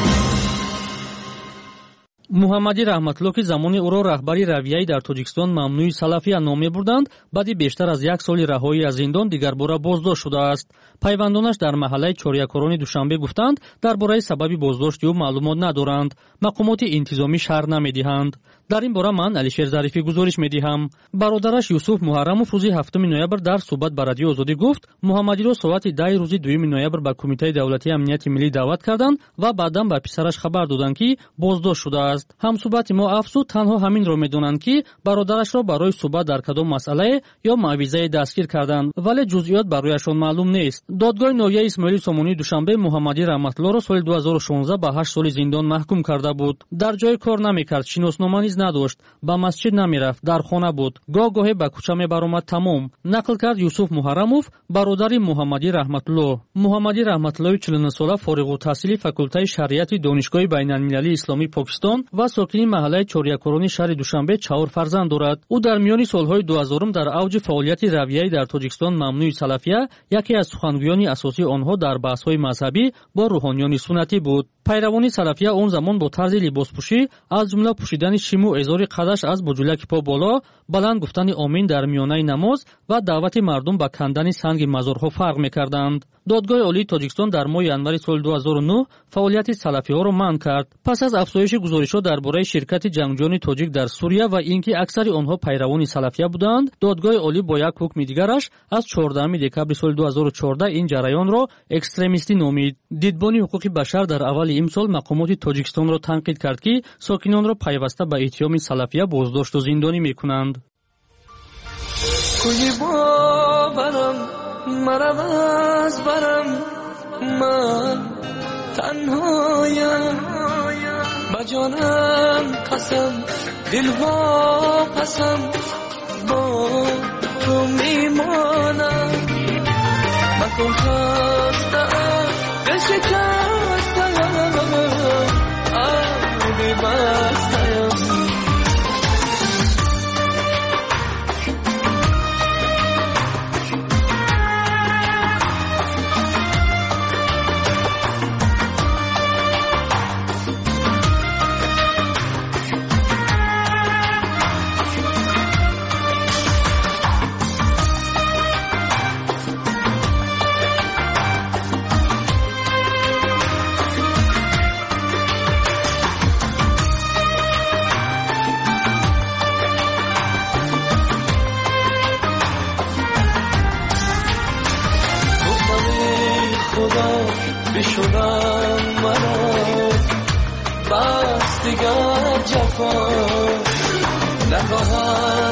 S10: муҳаммади раҳматло ки замони ӯро раҳбари равияи дар тоҷикистон мамнӯи салафия ном мебурданд, баъди бештар аз як соли раҳоӣ аз зиндон дигарбора боздошт шудааст. пайвандонаш дар маҳаллаи чорякорони душанбе гуфтанд дар бораи сабаби боздошти ӯ маълумот надоранд. мақомоти интизомӣ шаҳр намедиҳанд. дар ин бора ман алишер зарифӣ гузориш медиҳам. бародараш юсуф муҳаррамов рӯзи 7 ноябр дар суҳбат ба радиои озодӣ гуфт муҳаммадиро соати 10 рӯзи 2 ноябр ба кумитаи давлатии амнияти миллӣ даъват карданд ва баъдан ба писараш хабар доданд ки боздошт шудааст. ҳамсуҳбати мо афзуд танҳо ҳаминро медонанд ки бародарашро барои суҳбат дар кадом масъалае ё маъвизае дастгир карданд, вале ҷузъиёт барояшон маълум нест. додгоҳи ноҳияи исмоили сомонии душанбе муҳаммади раҳматлоро соли 2016 ба 8 соли зиндон маҳкум карда буд. дар ҷое кор намекард, шиноснома низ надошт, ба масҷид намерафт, дар хона буд, гоҳ-гоҳе ба кӯча мебаромад. тамом нақл кард юсуф муҳаррамов, бародари муҳаммади раҳматло. муҳаммади раҳматлои 49 сола фориғултаҳсили факултаи шариати донишгоҳи байналмилалии исломии покистон ва сокини маҳаллаи чорякорони шаҳри душанбе 4 фарзанд дорад. ӯ дар миёни солҳои 2000 дар авҷи фаъолияти равияи дар тоҷикистон мамнӯи салафия яке аз сухангӯёни асосии онҳо дар баҳсҳои мазҳабӣ бо рӯҳониёни суннатӣ буд. пайравони салафия он замон бо тарзи либоспӯшӣ аз ҷумла пӯшидани шиму эзори қадаш аз буҷӯлаки по боло, баланд гуфтани омин дар миёнаи намоз ва даъвати мардум ба кандани санги мазорҳо фарқ мекарданд. додгоҳи олии тоҷикистон дар моҳи январи соли 2009 фаъолияти салафиҳоро манъ кард. пас аз афзоиши гузоришҳо дар бораи ширкати ҷангҷӯёни тоҷик дар Сурия ва ин ки аксари онҳо пайравони салафия буданд, додгоҳи олӣ бо як ҳукми дигараш аз 14 декабри соли 2014 ин ҷараёнро экстремистӣ номид. дидбони ҳуқуқи башар дар аввали имсол мақомоти тоҷикистонро танқид кард ки сокинонро пайваста ба иттиҳоми салафия боздошту зиндонӣ мекунанд.
S18: کوی باورم مرم از برم من تنهایم با جانم قسم دل وا پسم با تو میمانم مکن خستم بشکستم آبی بستم بشونم مرا بس دیگر جفا نخواهم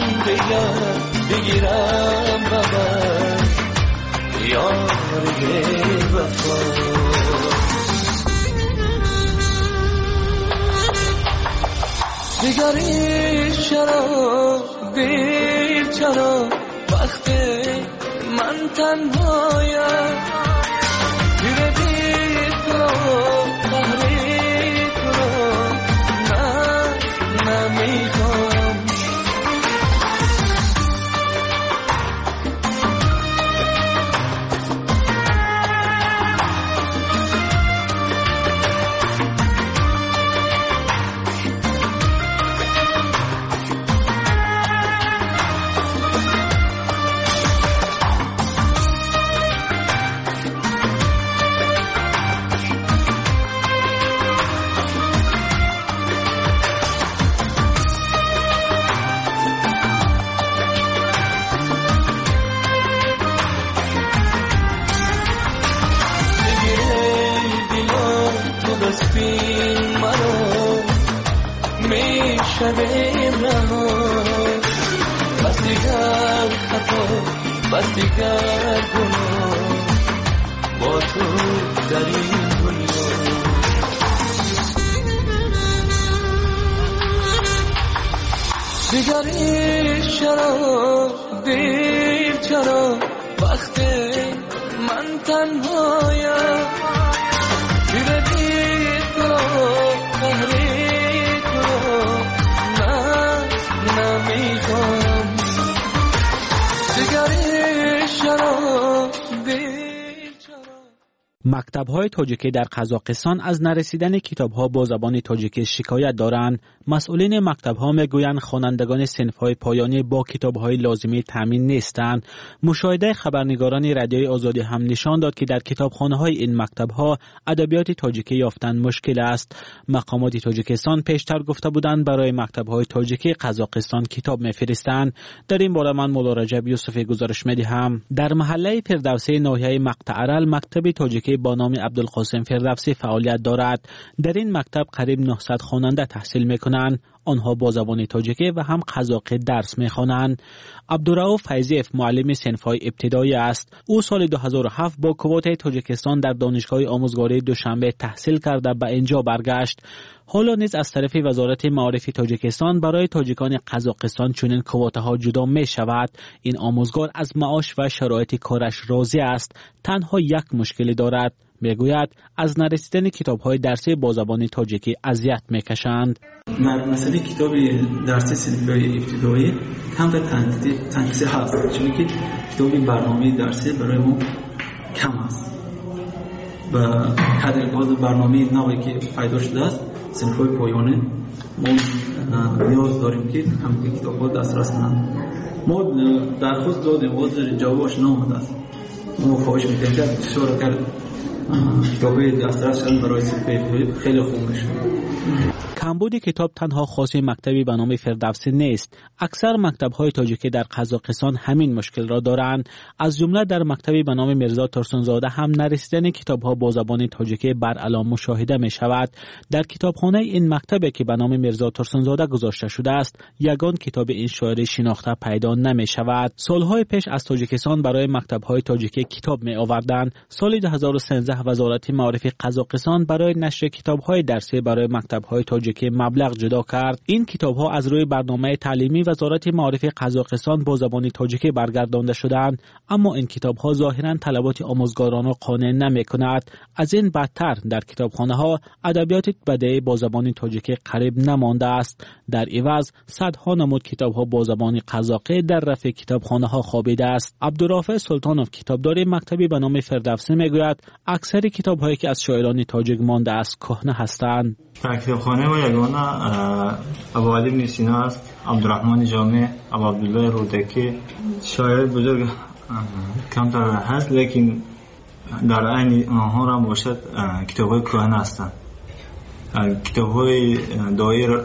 S18: بگیرم ببر یاری وفا دیگری چرا دیر چرا وقتی من تنهایم قهری تو رو من نمیخوام. شبیم رها بس دیگر خطا بس دیگر گناه با تو در این دنیا. دیگر این شراب دیر چرا وقتی من تنهایم دیردی تو قهری نمیخوام. دیگری شراب
S1: مکتب‌های تاجیکی در قزاقستان از نرسیدن کتاب‌ها با زبان تاجیکی شکایت دارند. مسئولین مکتب‌ها میگویند خوانندگان صنف‌های پایانی با کتاب‌های لازمی تامین نیستند. مشاهده خبرنگاران رادیوی آزادی هم نشان داد که در کتابخانه‌های این مکتب‌ها ادبیات تاجیکی یافتن مشکل است. مقامات تاجیکستان پیشتر گفته بودند برای مکتب‌های تاجیکی قزاقستان کتاب می‌فرستند. در این باره من مولا رجب یوسفی گزارش می‌دهم. در محله فردوسی ناحیه مقطع ارل مکتب تاجیکی با نام عبدالقاسم فردوسی فعالیت دارد. در این مکتب قریب 900 خواننده تحصیل می‌کنند. آنها با زبان تاجیکی و هم قزاقی درس می‌خوانند. عبدالرؤوف فیضیف معلم صنف‌های ابتدایی است. او سال 2007 با کوتا تاجیکستان در دانشگاه آموزگاری دوشنبه تحصیل کرده به اینجا برگشت. حالا نیز از طرف وزارت معارف تاجیکستان برای تاجیکان قزاقستان چنین کوتاها جدا می شود. این آموزگار از معاش و شرایط کارش راضی است. تنها یک مشکل دارد. میگوید از نرسیدن کتاب‌های درسی با زبان تاجیکی اذیت می‌کشند.
S19: مثلا کتاب درسی صنفی ابتدایی کم و تنقیصی هست، چون که کتاب برنامه درسی برای ما کم است و کادرگاز برنامه نوعی که پیدا شده است صنف‌های پایانی ما نیاز داریم که هم کتاب‌ها دسترس کنند. ما درخواست دادیم وزیر جوابش نامده است. ما خواهش می‌کنیم که بسیار کرد کتابی دسترس کردن برای صنفی خیلی خوب میشه.
S1: کمبود کتاب تنها خاص مکتبی به نام فردوسی نیست. اکثر مکتب‌های تاجیکی در قزاقستان همین مشکل را دارند. از جمله در مکتبی به نام میرزا ترسونزاده هم نرسیدن کتاب‌ها با زبان تاجیکی بر علام مشاهده می شود. در کتابخانه این مکتبی که به نام میرزا ترسونزاده گذاشته شده است، یگان کتاب این شاعر شناخته پیدا نمی شود. سالهای پیش از تاجیکستان برای مکتب‌های تاجیکی کتاب می آوردند. سال 2013 وزارت معارف قزاقستان برای نشر کتاب‌های درسی برای مکتب‌های تاجیکی مبلغ جدا کرد. این کتاب‌ها از روی برنامه تعلیمی وزارت معارف قزاقستان با زبان تاجیکی برگردانده شدند، اما این کتاب‌ها ظاهراً طلبات آموزگاران را قانع نمی‌کند. از این بدتر در کتابخانه‌ها ادبیات بدیعی با زبان تاجیکی قریب نمانده است. در عوض صدها نمود کتاب‌ها با زبان قزاقی در رف کتابخانه‌ها خوابیده است. عبدالرافع سلطانوف کتابدار مکتبی به نام فردوسی میگوید اکثر کتاب‌هایی که از شاعران تاجیک مانده است کهنه هستند.
S20: در کتابخانه ما یگانه ابو علی بن سینا است، عبدالرحمن جامع، ابو عبدالله رودکی، شاعر بزرگ کمتر هست، لیکن در عین آنها را باشد کتاب‌های کهنه هستند. کتاب‌های دایر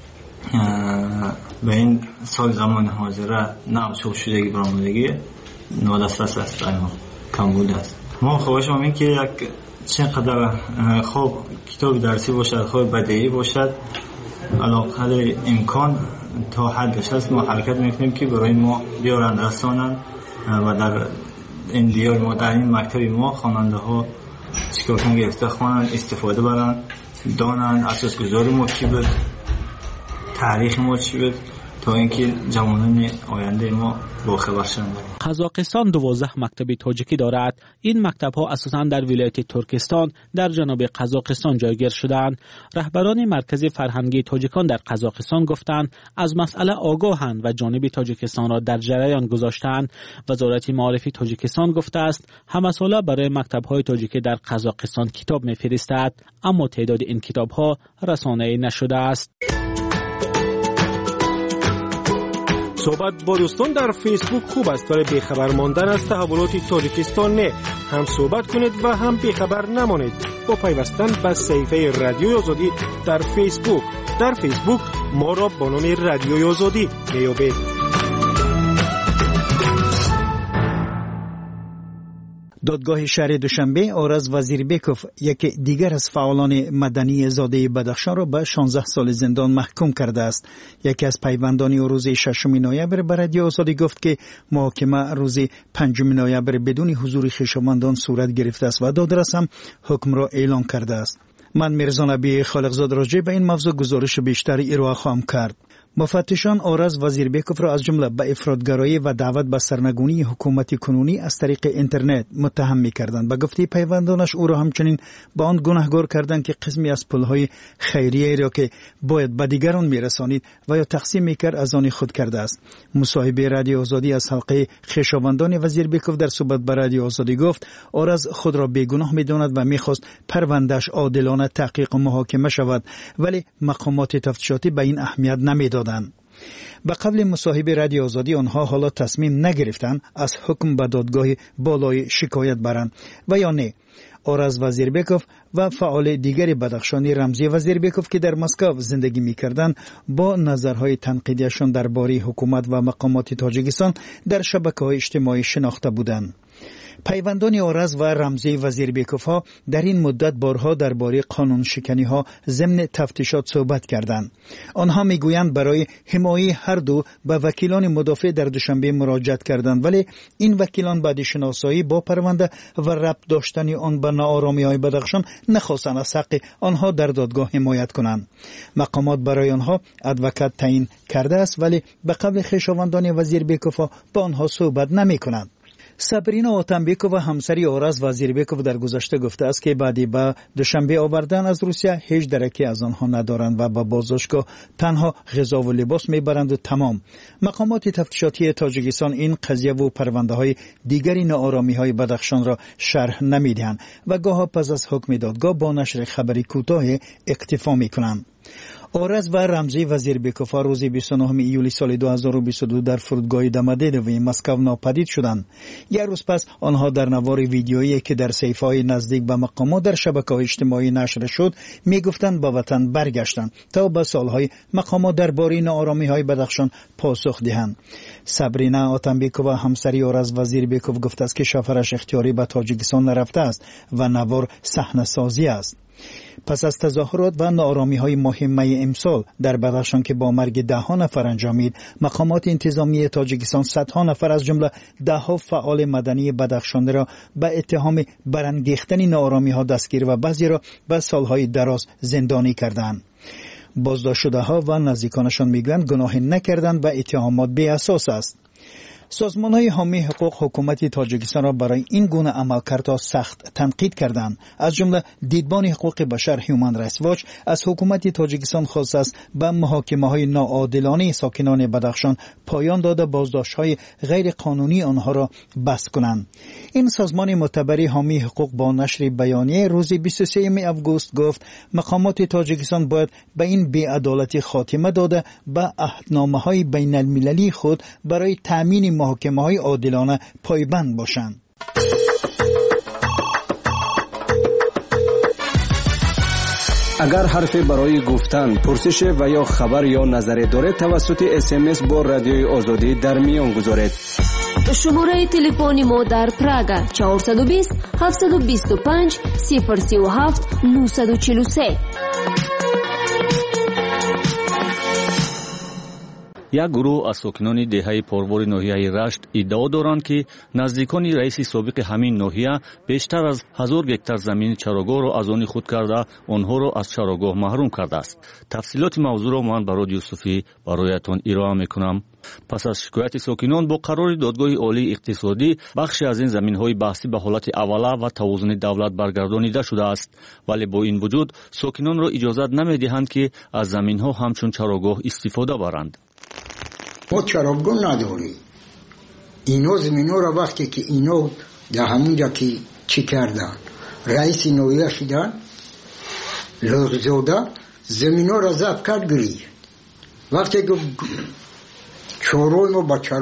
S20: به این سال زمان حاضره نه چاپ شدگی برآمدگی نادسترس است، کم بوده است. ما خواهش ما این که یک چقدر خوب کتاب درسی باشد، خوب بدیعی باشد، علاقه امکان تا حدش هست ما حرکت میکنیم که برای ما بیارند رسانند و در این دیار ما در این مکتب ما خواننده ها چیکار کنند گرفته خوانند، استفاده برند، دانند اساسگذاری ما چی بود، تاریخ ما چی بود تا اینکه جوانان آینده ما با خبر شوند.
S1: قزاقستان 12 مکتب تاجیکی دارد. این مکتب‌ها اساساً در ولایت ترکستان در جنوب قزاقستان جایگیر شدند. رهبران مرکز فرهنگی تاجیکان در قزاقستان گفتند از مسئله آگاهند و جانب تاجیکستان را در جریان گذاشتند. وزارت معارف تاجیکستان گفته است همه ساله برای مکتب‌های تاجیکی در قزاقستان کتاب می‌فرستد، اما تعداد این کتاب‌ها رسانه‌ای نشده است.
S14: صحبت با دوستان در فیسبوک خوب است، ولی بیخبر ماندن از تحولات تاجیکستان نه. هم صحبت کنید و هم بیخبر نمانید با پیوستن به صفحه رادیوی آزادی در فیسبوک. در فیسبوک ما را با نام رادیوی آزادی میابید.
S25: دادگاه شهر دوشنبه آرز وزیربکوف یکی دیگر از فعالان مدنی زاده بدخشان را به 16 سال زندان محکوم کرده است. یکی از پیوندان او روز 6 نوامبر به رادیو آزادی گفت که محاکمه روز 5 نوامبر بدون حضور خویشاوندان صورت گرفته است و دادرس هم حکم را اعلام کرده است. من میرزا نبی خالقزاد راجع به این موضوع گزارش بیشتری ارائه خواهم کرد. مفتشان آرز وزیربکوف را از جمله به افراطگرایی و دعوت به سرنگونی حکومت کنونی از طریق اینترنت متهم می‌کردند. به گفته پیوندانش او را همچنین به آن گناهکار کردند که قسمی از پولهای خیریه را که باید به دیگران می‌رسانید و یا تقسیم می‌کرد از آن خود کرده است. مصاحبه رادیو آزادی از حلقه خویشاوندان وزیربکوف در صحبت با رادیو آزادی گفت آرز خود را بیگناه می‌داند و می‌خواست پرونده‌اش عادلانه تحقیق و محاکمه شود، ولی مقامات تفتیشاتی به این اهمیت نمی‌دادند. به قبل مصاحبه رادیو آزادی آنها حالا تصمیم نگرفتند از حکم به دادگاه بالای شکایت برند و یا نه. آرز وزیربکوف و فعال دیگری بدخشانی رمزی وزیربکوف که در مسکو زندگی می‌کردند با نظرهای تنقیدیشان درباره حکومت و مقامات تاجیکستان در شبکه‌های اجتماعی شناخته بودند. پیوندان آرز و رمزی وزیربکوف ها در این مدت بارها درباره قانون شکنی ها ضمن تفتیشات صحبت کردند. آنها میگویند برای حمایت هر دو به وکیلان مدافع در دوشنبه مراجعت کردند، ولی این وکیلان بعد شناسایی با پرونده و ربط داشتن آن به ناآرامی های بدخشان نخواستند از حق آنها در دادگاه حمایت کنند. مقامات برای آنها ادوکات تعیین کرده است، ولی به قبل خویشاوندان وزیربکوف ها با آنها صحبت نمی‌کنند. سابرینا آتنبیکوف و همسری آرز وزیربکوف در گذشته گفته است که بعدی به دوشنبه آوردن از روسیه هیچ درکی از آنها ندارند و به بازداشتگاه تنها غذا و لباس میبرند و تمام. مقامات تفتیشاتی تاجیکستان این قضیه و پرونده های دیگری ناآرامی های بدخشان را شرح نمیدهند و گاهی پس از حکم دادگاه با نشر خبری کوتاه اکتفا میکنند. آرز و رمزی وزیربکوف روز 29 ایولی سال 2022 در فرودگاه دمدیدوی مسکو ناپدید شدند. یک روز پس آنها در نوار ویدیویی که در صفحه‌های نزدیک به مقامات در شبکه‌های اجتماعی نشر شد میگفتند به وطن برگشتند تا به سالهای مقامات درباره ناآرامی‌های بدخشان پاسخ دهند. سابرینا آتنبیکوف و همسری آرز وزیربکوف گفته است که شوهرش اختیاری به تاجیکستان نرفته است و نوار صحنه‌سازی است. پس از تظاهرات و ناآرامی‌های مهمه امسال در بدخشان که با مرگ 10 نفر انجامید، مقامات انتظامی تاجیکستان صدها نفر از جمله 10 فعال مدنی بدخشان را به اتهام برانگیختن ناآرامی‌ها دستگیر و بعضی را به سالهای دراز زندانی کردند. بازداشت شده‌ها و نزدیکانشان میگویند گناهی نکردند و اتهامات بی اساس است. سازمان‌های حامی حقوق حکومت تاجیکستان را برای این گونه عملکردها سخت تنقید کردند. از جمله دیدبان حقوق بشر هیومن رایتس واچ از حکومت تاجیکستان خواست است به محاکمه‌های ناعادلانه ساکنان بدخشان پایان داده بازداشت‌های غیر قانونی آنها را بس کنند. این سازمان معتبر حامی حقوق با نشر بیانیه روز 23 آگوست گفت مقامات تاجیکستان باید به این بی‌عدالتی خاتمه داده به عهدنامه‌های بین‌المللی خود برای تأمین محاکمه‌های عادلانه پایبند باشند.
S16: اگر حرفی برای گفتن، پرسش و یا خبر یا نظری دارید توسط SMS با رادیوی آزادی در میان گذارید.
S7: شماره تلفنی ما در پراگ 420 725 037 943.
S2: یک گروه از ساکنان دهه پروار ناحیه رشت ادعا دارند که نزدیکان رئیس سابق همین ناحیه بیشتر از 1000 گکتار زمین چراگاه را از آن خود کرده آنها را از چراگاه محروم کرده است. تفصیلات موضوع را من برای یوسفی برایتان ارائه میکنم. پس از شکایت ساکنان با قرار دادگاه عالی اقتصادی بخشی از این زمین‌های بحثی به حالت اوله و توازن دولت برگردانیده شده است، ولی با این وجود ساکنان را اجازت نمی‌دهند که از زمین‌ها همچون چراگاه استفاده برند.
S21: ما چراگاه نداریم. اینا زمین‌ها را وقتی که اینا در همونجا که چی کردن رئیس ناحیه شدن لغزاده زمین‌ها را ضبط کرد گرفت. وقتی که چهارای ما با